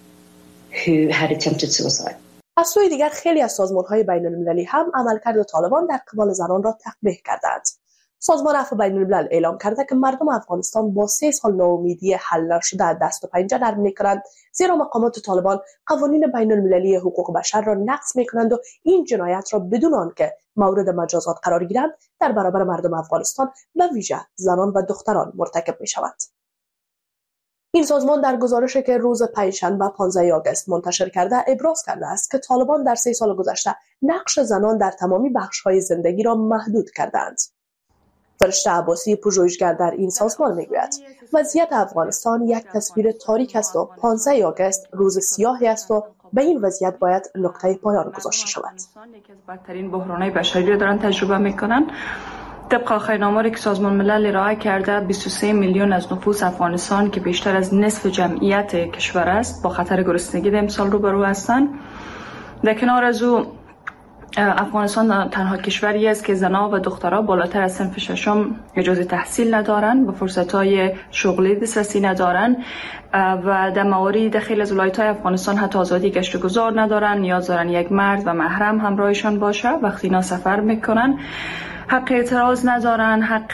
Who had attempted suicide. از سوی دیگر خیلی از سازمان‌های بین‌المللی هم عملکرد طالبان در قبال زنان را تقبیح کردند. سازمان عفو بین‌الملل اعلام کرده که مردم افغانستان با سه سال ناامیدی حل نشده دست و پنجه نرم می‌کنند، زیرا مقامات طالبان قوانین بین‌المللی حقوق بشر را نقض می‌کنند و این جنایت را بدون آنکه مورد مجازات قرار گیرند در برابر مردم افغانستان به ویژه زنان و دختران مرتکب می‌شوند. این سازمان در گزارشی که روز پنجشنبه پانزده آگوست منتشر کرده ابراز کرده است که طالبان در سه سال گذشته نقش زنان در تمامی بخش‌های زندگی را محدود کردند. فرشته عباسی پژوهشگر در این سازمان میگوید وضعیت افغانستان یک تصویر تاریک است و پانزده آگوست روز سیاهی است و به این وضعیت باید نقطه پایان گذاشته شود. یکی از بدترین بحران‌های بشری را دارن تجربه میکنن. طبق آخرین آماری که سازمان ملل ارائه کرده بیست و سه میلیون از نفوس افغانستان که بیشتر از نصف جمعیت کشور است با خطر گرسنگی در امسال روبرو هستند. در کنار از او افغانستان تنها کشوری است که زنان و دخترها بالاتر از صنف ششم اجازه تحصیل ندارند و فرصت‌های شغلی دسترسی ندارند و در موارد خیلی از ولایت‌های افغانستان حتی آزادی گشت و گذار ندارند. نیاز دارند یک مرد و محرم همراهشان باشه وقتی اینا سفر میکنن. حق اعتراض ندارن، حق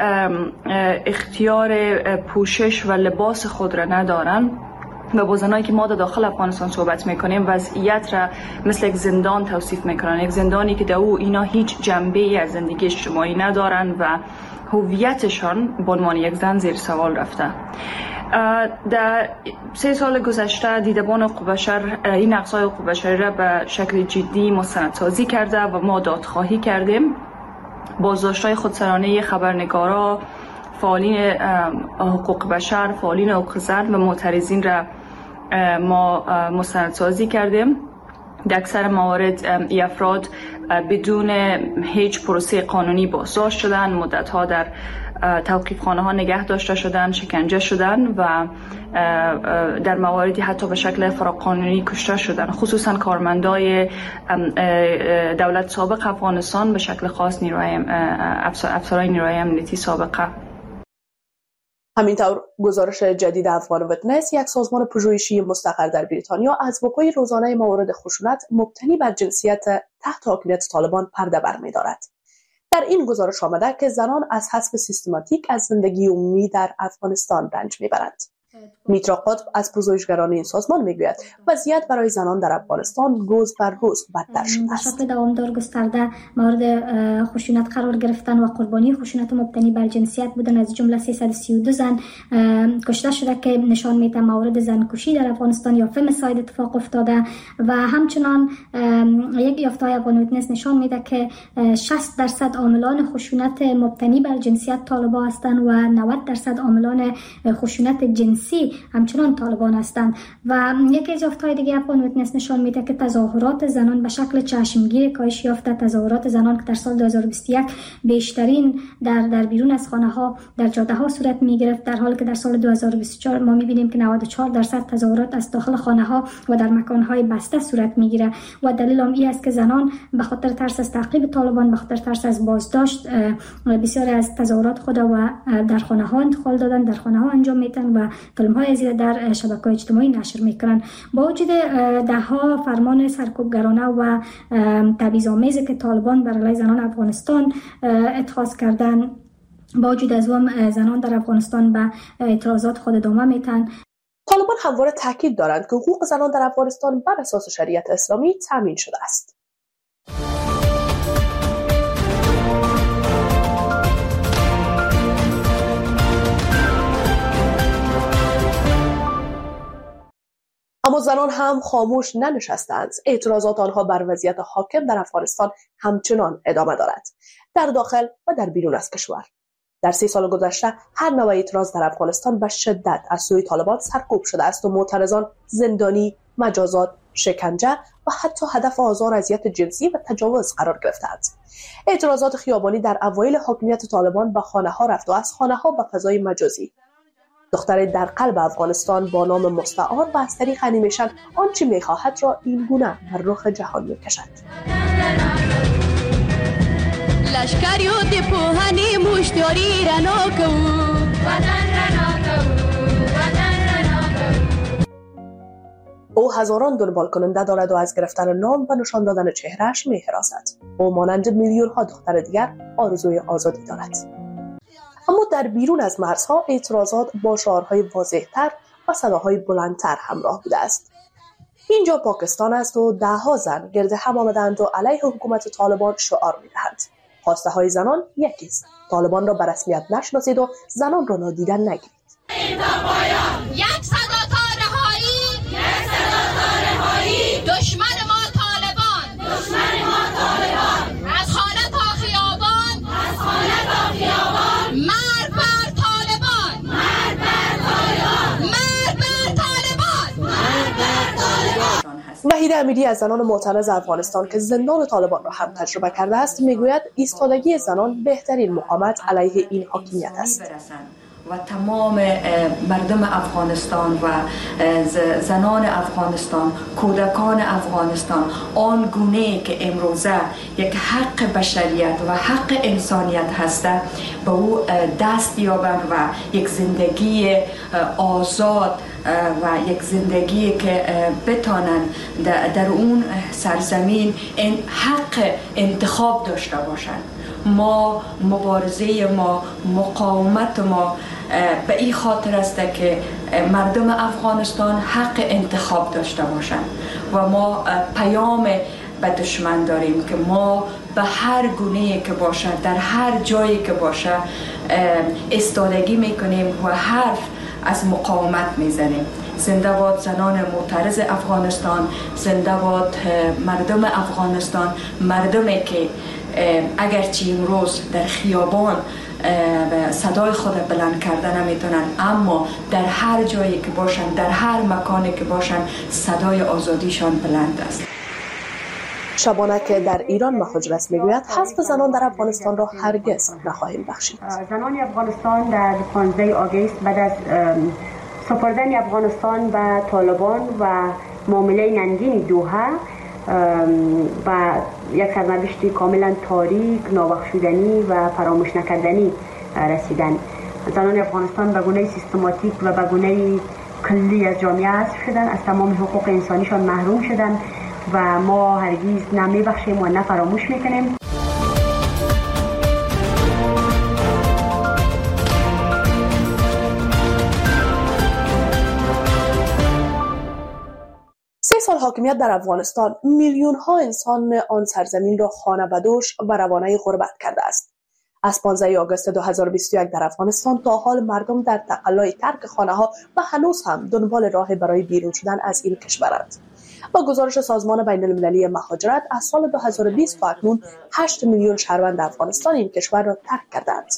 اختیار پوشش و لباس خود را ندارن و با زنایی که ما در داخل افغانستان صحبت میکنیم وضعیت را مثل یک زندان توصیف میکنن، یک زندانی که در او اینا هیچ جنبه از زندگی اجتماعی ندارن و هویتشان به عنوان یک زن زیر سوال رفته. در سه سال گذشته دیدبان حقوق بشر این نقض‌های حقوق بشری را به شکل جدی مستندسازی کرده و ما دادخواهی کردیم. بازداشت‌های خودسرانه خبرنگارا، فعالین حقوق بشر، فعالین حقوق زن و معترضین را ما مستندسازی کردیم. در اکثر موارد ای افراد بدون هیچ پروسه قانونی بازداشت شدند، مدت‌ها در توقیفخانه ها نگه داشته شدند، شکنجه شدند و در مواردی حتی به شکل فراقانونی کشته شدند، خصوصا کارمندای دولت سابق افغانستان، به شکل خاص نیروهای افسران نیروهای امنیتی سابقه. همینطور گزارش جدید افغان ویتنس، یک سازمان پژوهشی مستقر در بریتانیا، از وقوع روزانه موارد خشونت مبتنی بر جنسیت تحت حاکمیت طالبان پرده برمی‌دارد. در این گزارش آمده که زنان از حذف سیستماتیک از زندگی عمومی در افغانستان رنج میبرند. میترا قطب از پژوهشگران این سازمان میگوید وضعیت برای زنان در افغانستان روز بر روز بدتر شده است. به شکل دوامدار گسترده مورد خشونت قرار گرفتن و قربانی خشونت مبتنی بر جنسیت بودن، از جمله سیصد و سی و دو زن کشته شده که نشان میده مورد زنکشی در افغانستان یا فمساید اتفاق افتاده و همچنان یک یافته افغان ویتنس نشان میده که شصت درصد عاملان خشونت مبتنی بر جنسیت طالبان هستند و نود درصد عاملان خشونت جنسی همچنان طالبان هستند. و یکی از یافته‌های دیگه افغان ویتنس نشان میده که تظاهرات زنان به شکل چشمگیر کاهش یافته. تظاهرات زنان که در سال دو هزار و بیست و یک بیشترین در در بیرون از خانه ها در جاده ها صورت می گرفت، در حالی که در سال دو هزار و بیست و چهار ما میبینیم که نود و چهار درصد تظاهرات از داخل خانه ها و در مکان های بسته صورت میگیره و دلیل هم این است که زنان به خاطر ترس از تعقیب طالبان، به خاطر ترس از بازداشت، بسیاری از تظاهرات خود و در خانه ها انتقال دادن، در خانه ها انجام میدن و فیلم های از در شبکه‌های اجتماعی نشر میکنن. با وجود ده ها فرمان سرکوبگرانه و تبعیض‌آمیزی که طالبان بر علیه زنان افغانستان اتخاذ کردن، با وجود از اون زنان در افغانستان به اعتراضات خود ادامه میتن. طالبان همواره تاکید دارند که حقوق زنان در افغانستان بر اساس شریعت اسلامی تامین شده است. اما زنان هم خاموش ننشستند. اعتراضات آنها بر وضعیت حاکم در افغانستان همچنان ادامه دارد، در داخل و در بیرون از کشور. در سی سال گذشته هر نوع اعتراض در افغانستان به شدت از سوی طالبان سرکوب شده است و معترضان زندانی، مجازات، شکنجه و حتی هدف آزار و اذیت جنسی و تجاوز قرار گرفتند. اعتراضات خیابانی در اوایل حاکمیت طالبان به خانه ها رفت و از خانه ها به فضای مجازی. دختری در قلب افغانستان با نام مستعار و از طریق انیمیشن آنچه میخواهد را این گونه بر رخ جهان میکشد. لشکریو دی پوهنی مشتری رنا کو وطن رنا کو وطن رنا کو. او هزاران دنبال کننده دارد و از گرفتن نام و نشان دادن چهرهش میهراسد. او مانند میلیون ها دختر دیگر آرزوی آزادی دارد. اما در بیرون از مرزها اعتراضات با شعارهای واضح‌تر و صداهای بلندتر همراه بوده است. اینجا پاکستان است و ده ها زن گرد هم آمدند و علیه حکومت طالبان شعار می‌دهند. خواسته های زنان یکی است: طالبان را به رسمیت نشناسید و زنان را نادیده نگیرید. یک صدا تا رهایی، یک صدا تا رهایی، دشمن ما طالبان، دشمن ما طالبان، از خانه تا خیابان، از خانه تا خیابان، مرد بر طالبان، مرد بر طالبان، مرد بر طالبان، مرد بر طالبان. وحیده امیری از زنان معترض افغانستان که زندان طالبان را هم تجربه کرده است میگوید ایستادگی زنان بهترین مقاومت علیه این حاکمیت است. و تمام مردم افغانستان و زنان افغانستان، کودکان افغانستان آن گونه که امروزه یک حق بشریت و حق انسانیت هسته به او دست یابند و یک زندگی آزاد و یک زندگی که بتانند در اون سرزمین این حق انتخاب داشته باشند. ما مبارزه ما، مقاومت ما به این خاطر است که مردم افغانستان حق انتخاب داشته باشند و ما پیام به دشمن داریم که ما به هر گونه‌ای که باشه، در هر جایی که باشه ایستادگی میکنیم و حرف از مقاومت میزنیم. زنده باد زنان معترض افغانستان، زنده باد مردم افغانستان، مردمی که اگرچه امروز در خیابان صدای خود بلند کرده نمیتونن، اما در هر جایی که باشن، در هر مکانی که باشن، صدای آزادیشان بلند است. شبانه که در ایران مهاجرت میگوید حذف زنان در افغانستان را هرگز نخواهیم بخشید. زنان افغانستان در پانزده آگوست بعد از سپردن افغانستان به طالبان و معامله ننگین دوحه و یک سرنوشت کاملا تاریک، نابخشودنی و فراموش نکردنی رسیدن، زنان افغانستان به گونه سیستماتیک و به گونه کلی از جامعه حذف شدن، از تمام حقوق انسانیشان محروم شدن و ما هرگز نمیبخشیم و نه فراموش میکنیم. سه سال حاکمیت در افغانستان میلیون ها انسان آن سرزمین را خانه بدوش و روانه غربت کرده است. از پانزده آگوست دو هزار و بیست و یک در افغانستان تا حال مردم در تقلای ترک خانه ها و هنوز هم دنبال راه برای بیرون شدن از این کشورند. با گزارش سازمان بین المللی مهاجرت از سال دو هزار و بیست تا اکنون هشت میلیون شهروند افغانستان این کشور را ترک کردند.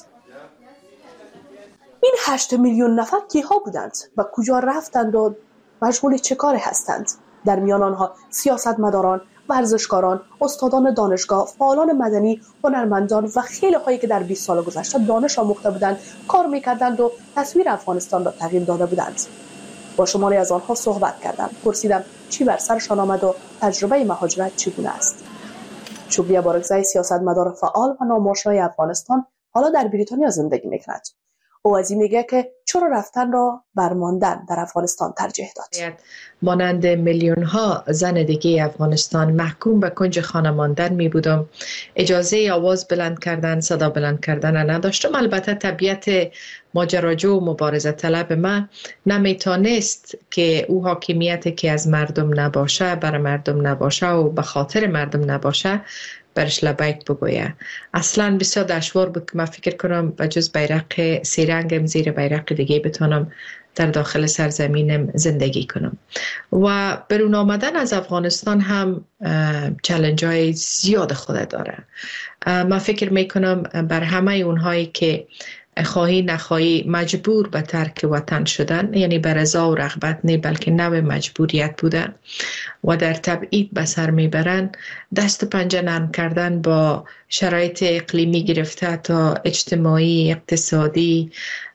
این هشت میلیون نفر کیها بودند و کجا رفتند و مشغول چه کاری هستند؟ در میان آنها سیاستمداران، ورزشکاران، استادان دانشگاه، فعالان مدنی، هنرمندان و خیلی هایی که در بیست سال گذشته دانش آموخته بودند، کار میکردند و تصویر افغانستان را تغییر داده بودند. با شماری از آنها صحبت کردم. پرسیدم چی بر سرشان آمد و تجربه مهاجرت چگونه است. شوبیا بارگزای سیاستمدار فعال و ناماشنای افغانستان حالا در بریتانیا زندگی میکند. او از این میگه که چرا رفتن را بر ماندن در افغانستان ترجیح داد. مانند میلیون ها زن دیگه افغانستان محکوم به کنج خانه ماندن می بودم. اجازه آواز بلند کردن، صدا بلند کردن نداشتم. البته طبیعت ماجراجو و مبارزه طلب من نمیتونست که او حاکمیت که از مردم نباشه، بر مردم نباشه و به خاطر مردم نباشه برش لبیک بگویه. اصلا بسیار دشوار بود که من فکر کنم و جز بیرق سیرنگم زیر بیرق دیگه بتونم در داخل سرزمینم زندگی کنم. و برون آمدن از افغانستان هم چالش های زیاد خود داره. من فکر میکنم بر همه اونهایی که خواهی نخواهی مجبور به ترک وطن شدن، یعنی به رضا و رغبت نه بلکه نوع مجبوریت بودن و در تبعید به سر میبرن، دست پنجه نرم کردن با شرایط اقلیمی گرفته تا اجتماعی، اقتصادی،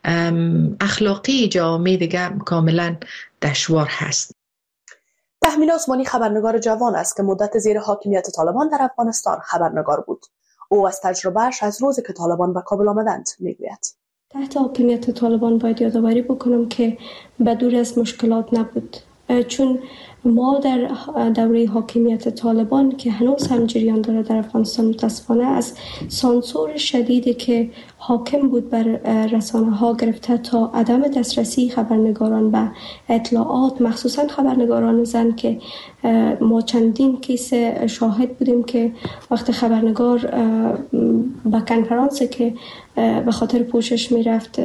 اخلاقی جامعه دیگه کاملا دشوار هست. تحمین عثمانی خبرنگار جوان است که مدت زیر حاکمیت طالبان در افغانستان خبرنگار بود. او از تجربهش از روزی که طالبان به کابل آمدند میگوید. تحت حاکمیت طالبان باید یادآوری بکنم که بدور از مشکلات نبود، چون ما در دوره حاکمیت طالبان که هنوز هم جریان داره در افغانستان متاسفانه از سانسور شدیدی که حاکم بود بر رسانه ها گرفته تا عدم دسترسی خبرنگاران به اطلاعات، مخصوصا خبرنگاران زن که ما چندین کیس شاهد بودیم که وقت خبرنگار به کنفرانسی که به خاطر پوشش میرفت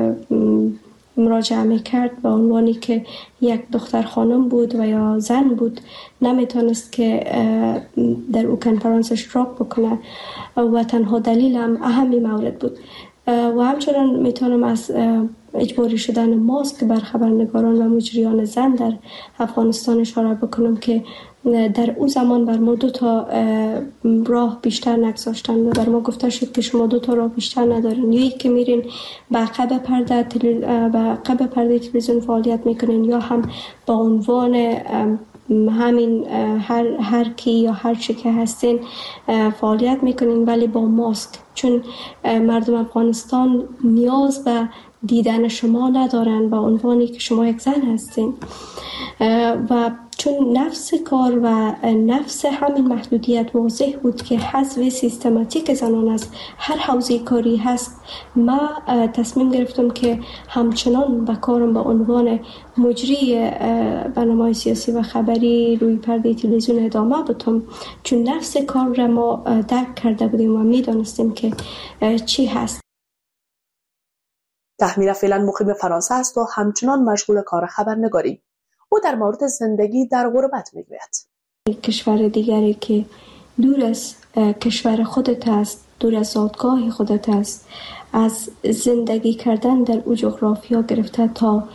مراجعه میکرد به عنوانی که یک دختر خانم بود و یا زن بود، نمیتونست که در او کنفرانسش راک بکنه و تنها دلیل هم اهمی مورد بود. و همچنان میتونم از اجباری شدن ماسک بر خبرنگاران و مجریان زن در افغانستان اشاره بکنم که در او زمان بر ما دو تا راه بیشتر نگذاشتن و بر ما گفته شد که شما دو تا راه بیشتر ندارین، یا یک که میرین به عقب پرده به عقب پرده تلویزیون فعالیت میکنین، یا هم با عنوان همین هر هر کی یا هر چی که هستین فعالیت میکنین ولی با ماسک، چون مردم افغانستان نیاز به دیدن شما ندارن با عنوانی که شما یک زن هستین. و چون نفس کار و نفس همین محدودیت واضح بود که حذف سیستماتیک زنان از هر حوزه کاری هست، ما تصمیم گرفتم که همچنان به کارم به عنوان مجری برنامه‌های سیاسی و خبری روی پرده تلویزیون ادامه بدم، چون نفس کار را ما درک کرده بودیم و میدانستیم که چی هست. تحمیل فعلا مقیم فرانسه است و همچنان مشغول کار خبرنگاری. او در مورد زندگی در غربت میگوید. کشور دیگری که دور از کشور خودت است، دور از زادگاه خودت است، از زندگی کردن در او جغرافیا گرفته تا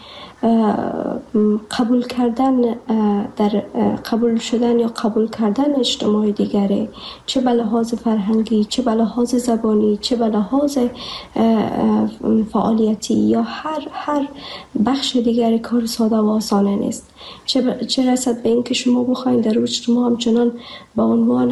قبول کردن در قبول شدن یا قبول کردن اجتماع دیگری، چه به لحاظ فرهنگی، چه به لحاظ زبانی، چه به لحاظ فعالیتی یا هر هر بخش دیگری کار ساده و آسانه نیست. چه چه رسد به این که شما بخواید در اجتماع همچنان به عنوان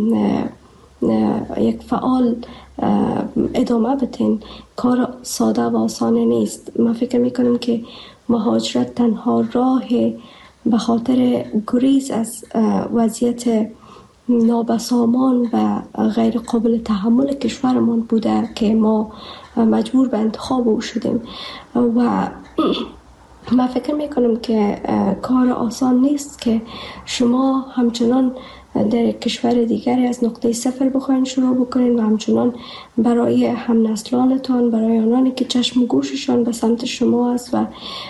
یک فعال ادامه بتین، کار ساده و آسانه نیست. من فکر میکنم که مهاجرت تنها راه به خاطر گریز از وضعیت نابسامان و غیر قابل تحمل کشورمان بوده که ما مجبور به انتخاب او شدیم و من فکر میکنم که کار آسان نیست که شما همچنان در کشور دیگری از نقطه صفر بخواین شروع بکنین و همچنان برای هم نسلانتان، برای آنانی که چشم و گوششان به سمت شما است و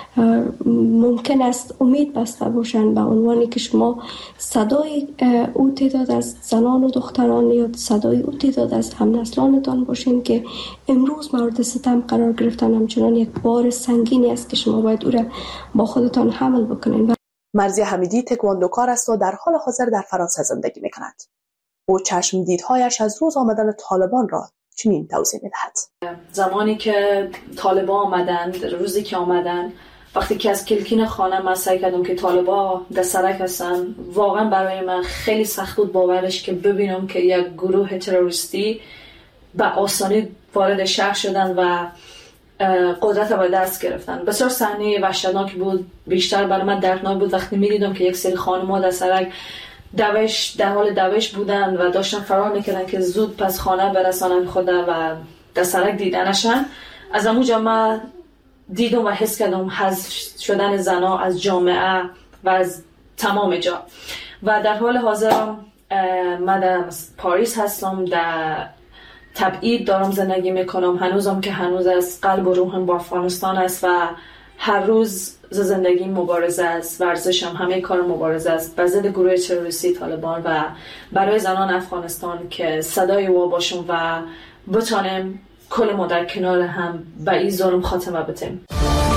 ممکن است امید بسته باشن به عنوانی که شما صدای او تعداد از زنان و دختران یا صدای او تعداد از هم نسلانتان باشین که امروز مورد ستم قرار گرفتن، همچنان یک بار سنگینی است که شما باید او را با خودتان حمل بکنین. مرزی حمیدی تکواندوکار است و در حال حاضر در فرانسه زندگی می کند. او چشم دیدهایش از روز آمدن طالبان را چنین توضیح می دهد. زمانی که طالبان آمدند، روزی که آمدن، وقتی که از کلکین خانه من سعی کردم که طالبان در سرک هستن، واقعا برای من خیلی سخت بود باورش که ببینم که یک گروه تروریستی به آسانی وارد شهر شدن و قدرت را به دست گرفتن. بسیار صحنه وحشتناک بود. بیشتر برای من دردناک بود وقتی می‌دیدم که یک سری خانم‌ها در سرک دوش در حال دوش بودن و داشتن فرار می‌کردن که زود پس خانه برسانن خود و در سرک دیدنشان. از اونجا من دیدم و حس کردم حذف شدن زن‌ها از جامعه و از تمام جا. و در حال حاضر من در پاریس هستم، در تبعید دارم زندگی میکنم. هنوزم که هنوز از قلب و روحم با افغانستان است و هر روز زندگی مبارزه است، ورزشم همه کار مبارزه است به ضد گروه تروریستی طالبان و برای زنان افغانستان که صدای او باشم و بتانیم کل ما در کنار هم به این ظلم خاتمه بدیم.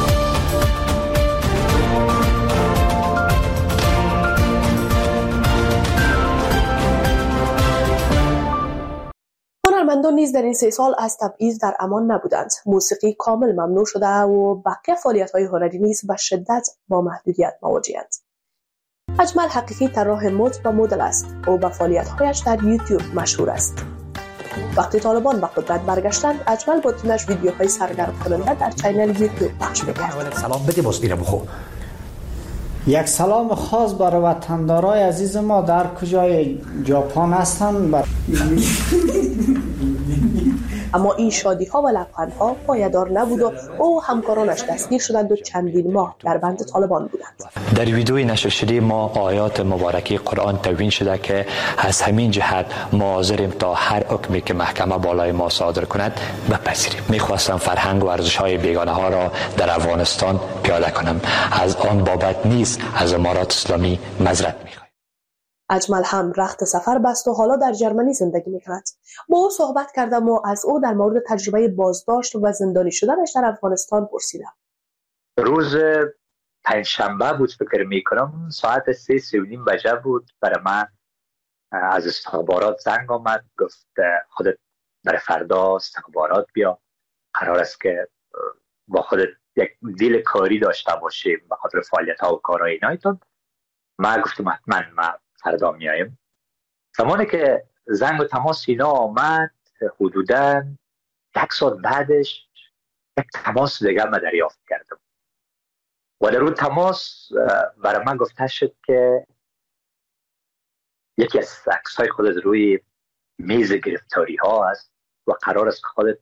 هنرمندان نیز در این سه سال از تبعیض در امان نبودند. موسیقی کامل ممنوع شده و بقیه فعالیت‌های هنری نیز به شدت با محدودیت مواجه‌اند. اجمل حقیقی طراح مد و مدل است. او با فعالیت‌هایش در یوتیوب مشهور است. وقتی طالبان به قدرت برگشتند، اجمل با تیمش ویدیوهای سرگرم کننده در چینل یوتیوب پخش می‌کرد. سلام بده باز میرم خو. یک سلام خاص برای وطندارای عزیز ما در کجای ژاپن هستند. بر... اما این شادی ها و لبخند ها پایدار نبود و او همکارانش دستگیر شدند و چندین ماه در بند طالبان بودند. در ویدیوی نشر شده ما آیات مبارکه قرآن تدوین شده که از همین جهت ما حاضریم تا هر حکمی که محکمه بالای ما صادر کند بپذیریم. میخواستم فرهنگ و ارزش های بیگانه ها را در افغانستان پیاده کنم. از آن بابت نیز از امارات اسلامی معذرت میخوایم. اجمل هم رخت سفر بست و حالا در جرمنی زندگی میکند. با او صحبت کردم و از او در مورد تجربه بازداشت و زندانی شدنش در افغانستان پرسیدم. روز پنجشنبه بود فکر میکنم، ساعت سه سی و نیم بجه بود. برای من از استخبارات زنگ آمد، گفت خودت برای فردا استخبارات بیا، قرار است که با خودت یک دیل کاری داشته باشیم به خاطر فعالیت ها و کارهای اینایتون. من گفتم حتما من فردا میایم. زمانی که زنگ و تماس اینا آمد، حدوداً یک ساعت بعدش یک تماس دیگه من دریافت کردم و در اون تماس برای من گفته شد که یکی از عکس‌های خودت روی میز گرفتاری ها است و قرار است که خودت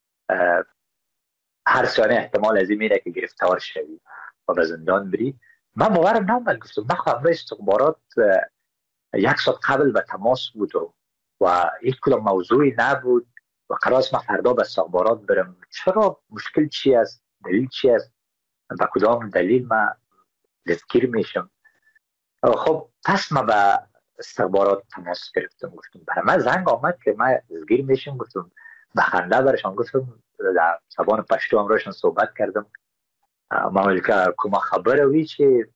هر ثانیه احتمال از این میره که گرفتار شوی و به زندان بری. من باورم نمیاد. گفتم من خواهم رئیس استخبارات یک ساعت قبل به تماس بود و هیچ کدام موضوعی نبود و قرار است من فردا به استخبارات برم چرا مشکل چی است، دلیل چی است، به کدام دلیل من دستگیر میشم. خب پس من به استخبارات تماس گرفتم، گفتم برای من زنگ آمد که من دستگیر میشم. گفتم به خنده برشان گفتم در زبان پشتو همراهشان صحبت کردم. ما که کما خبر وی چه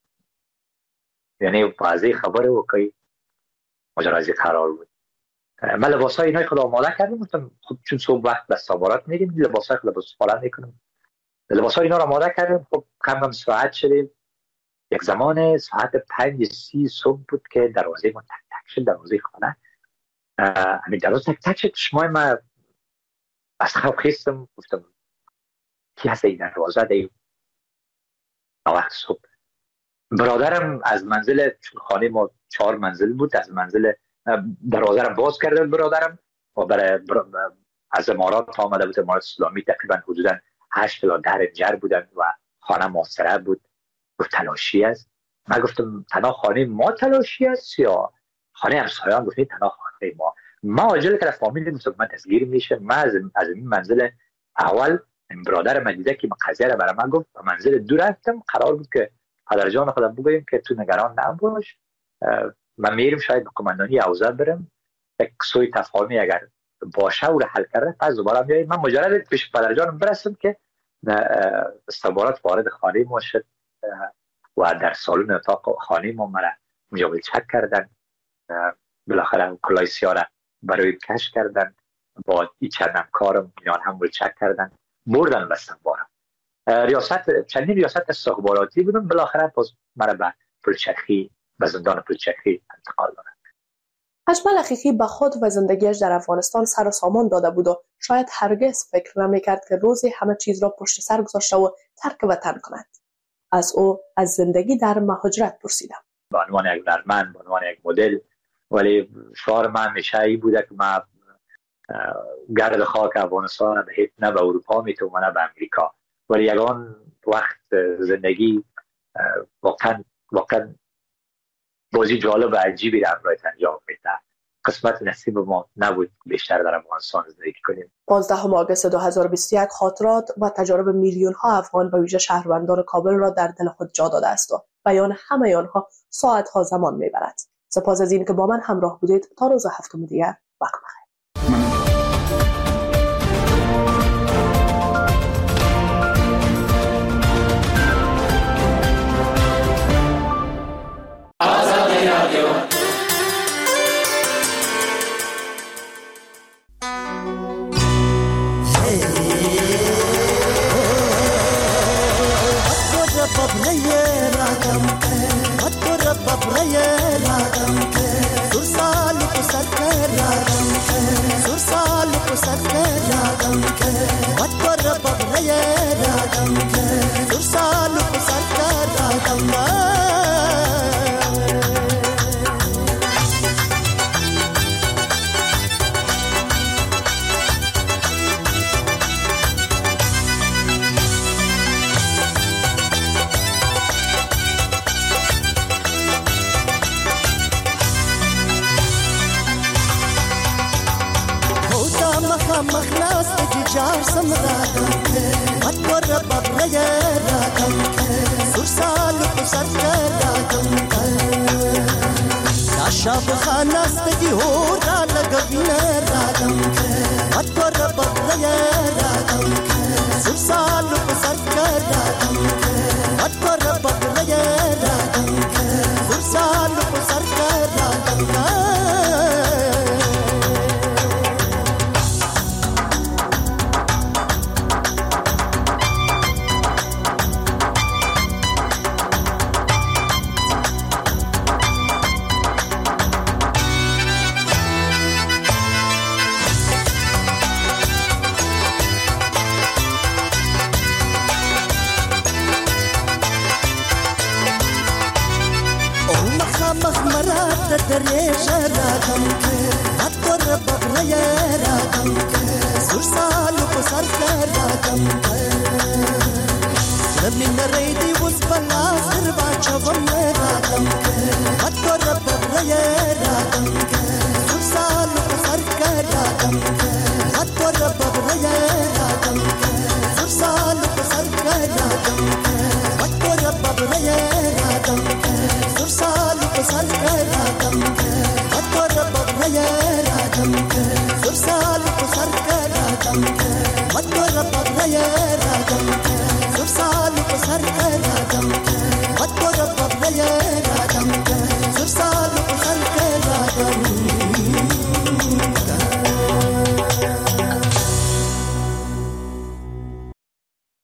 یعنی واضح خبر و که ماجرای قرار بود. من لباسای اینای خود آماده کردم، گفتم خب چون صبح وقت به استخبارات میریم لباسای خود لباس فعلا میکنم. لباسای اینا رو آماده کردم. خب کم کم ساعت شدیم. یک زمان ساعت پنج سی صبح بود که دروازه ما تک تک شد، دروازه خانه. همین دروازه تک تک شد. شما ما از خواب خیستم، گفتم کی هست این دروازه دیم؟ وقت صبح برادرم از منزل، چون خانه ما چهار منزل بود، از منزل دروازه را باز کرده برادرم و برای بر... از امارات آمده بود، امارات اسلامی. تقریبا حدودا هشت تا ده جر بودن و خانه محاصره بود. گفت تلاشی است. من گفتم تنها خانه ما تلاشی است یا خانه همسایه‌ام؟ گفت تنها خانه ما. ما عاجل که فامیل گفتم من دستگیر میشه. من از از این منزل اول برادر من دیده که قضیه را برای من گفت، به منزل دو رفتم. قرار بود که پدر جان خودم بگویم که تو نگران نباش، من میرم شاید به قماندانی اوضاع برم، یک سوی تفاهمی اگر باشه او را حل کرده پس دوباره میایم. من مجرد پیش پدر جانم برسم که استخبارات وارد خانه ما شد و در سالن اتاق خانه ما مرا مجابل چک کردن. بالاخره کلاه سیاه را برای کش کردن، با این چند همکارم اینا هم چک کردن، بردن به استخبارات. ریاست چندین ریاست استخباراتی بودم. بالاخره باز مرا به پلچرخی، به زندان پلچرخی انتقال دادن. اجمل حقیقی به خود و زندگیش در افغانستان سر و سامان داده بود و شاید هرگز فکر نمی‌کرد که روزی همه چیز را پشت سر گذاشته و ترک وطن کند. از او از زندگی در مهاجرت پرسیدم. به عنوان یک هنرمند، به عنوان یک مدل، ولی شعار من میشه ای بوده که من گرد خاک افغانستان به هیچ نه به اروپا میتونم نه به امریکا، ولی یگان وقت زندگی واقعا واقعا بازی جالب و عجیبی را امرایت انجام میده. قسمت نصیب ما نبود بیشتر در افغانستان زندگی کنیم. پانزدهم آگوست دو هزار و بیست و یک خاطرات و تجارب میلیون ها افغان و ویژه شهروندان کابل را در دل خود جا داده است و بیان همه آنها ساعت ها زمان میبرد. سپاس از این که با من همراه بودید. تا روز هفتم دیگر وقت بخیر. شب خانستگی هو را لگوینه رادم که مت پر بغلای رادم که سر سال بسر کردم که مت پر بغلای رادم که سر سال بسر کردم که دریش رادم که مت پر بغلای رادم که سر سال بسر کردم که زمین ریدی وز بلا سر باچوم رادم که مت پر بغلای رادم که سر سال بسر کردم که مت پر یادم که سرسال پسر یادم که وقت رب یادم که سرسال پسر یادم که وقت رب یادم که سرسال پسر یادم که وقت رب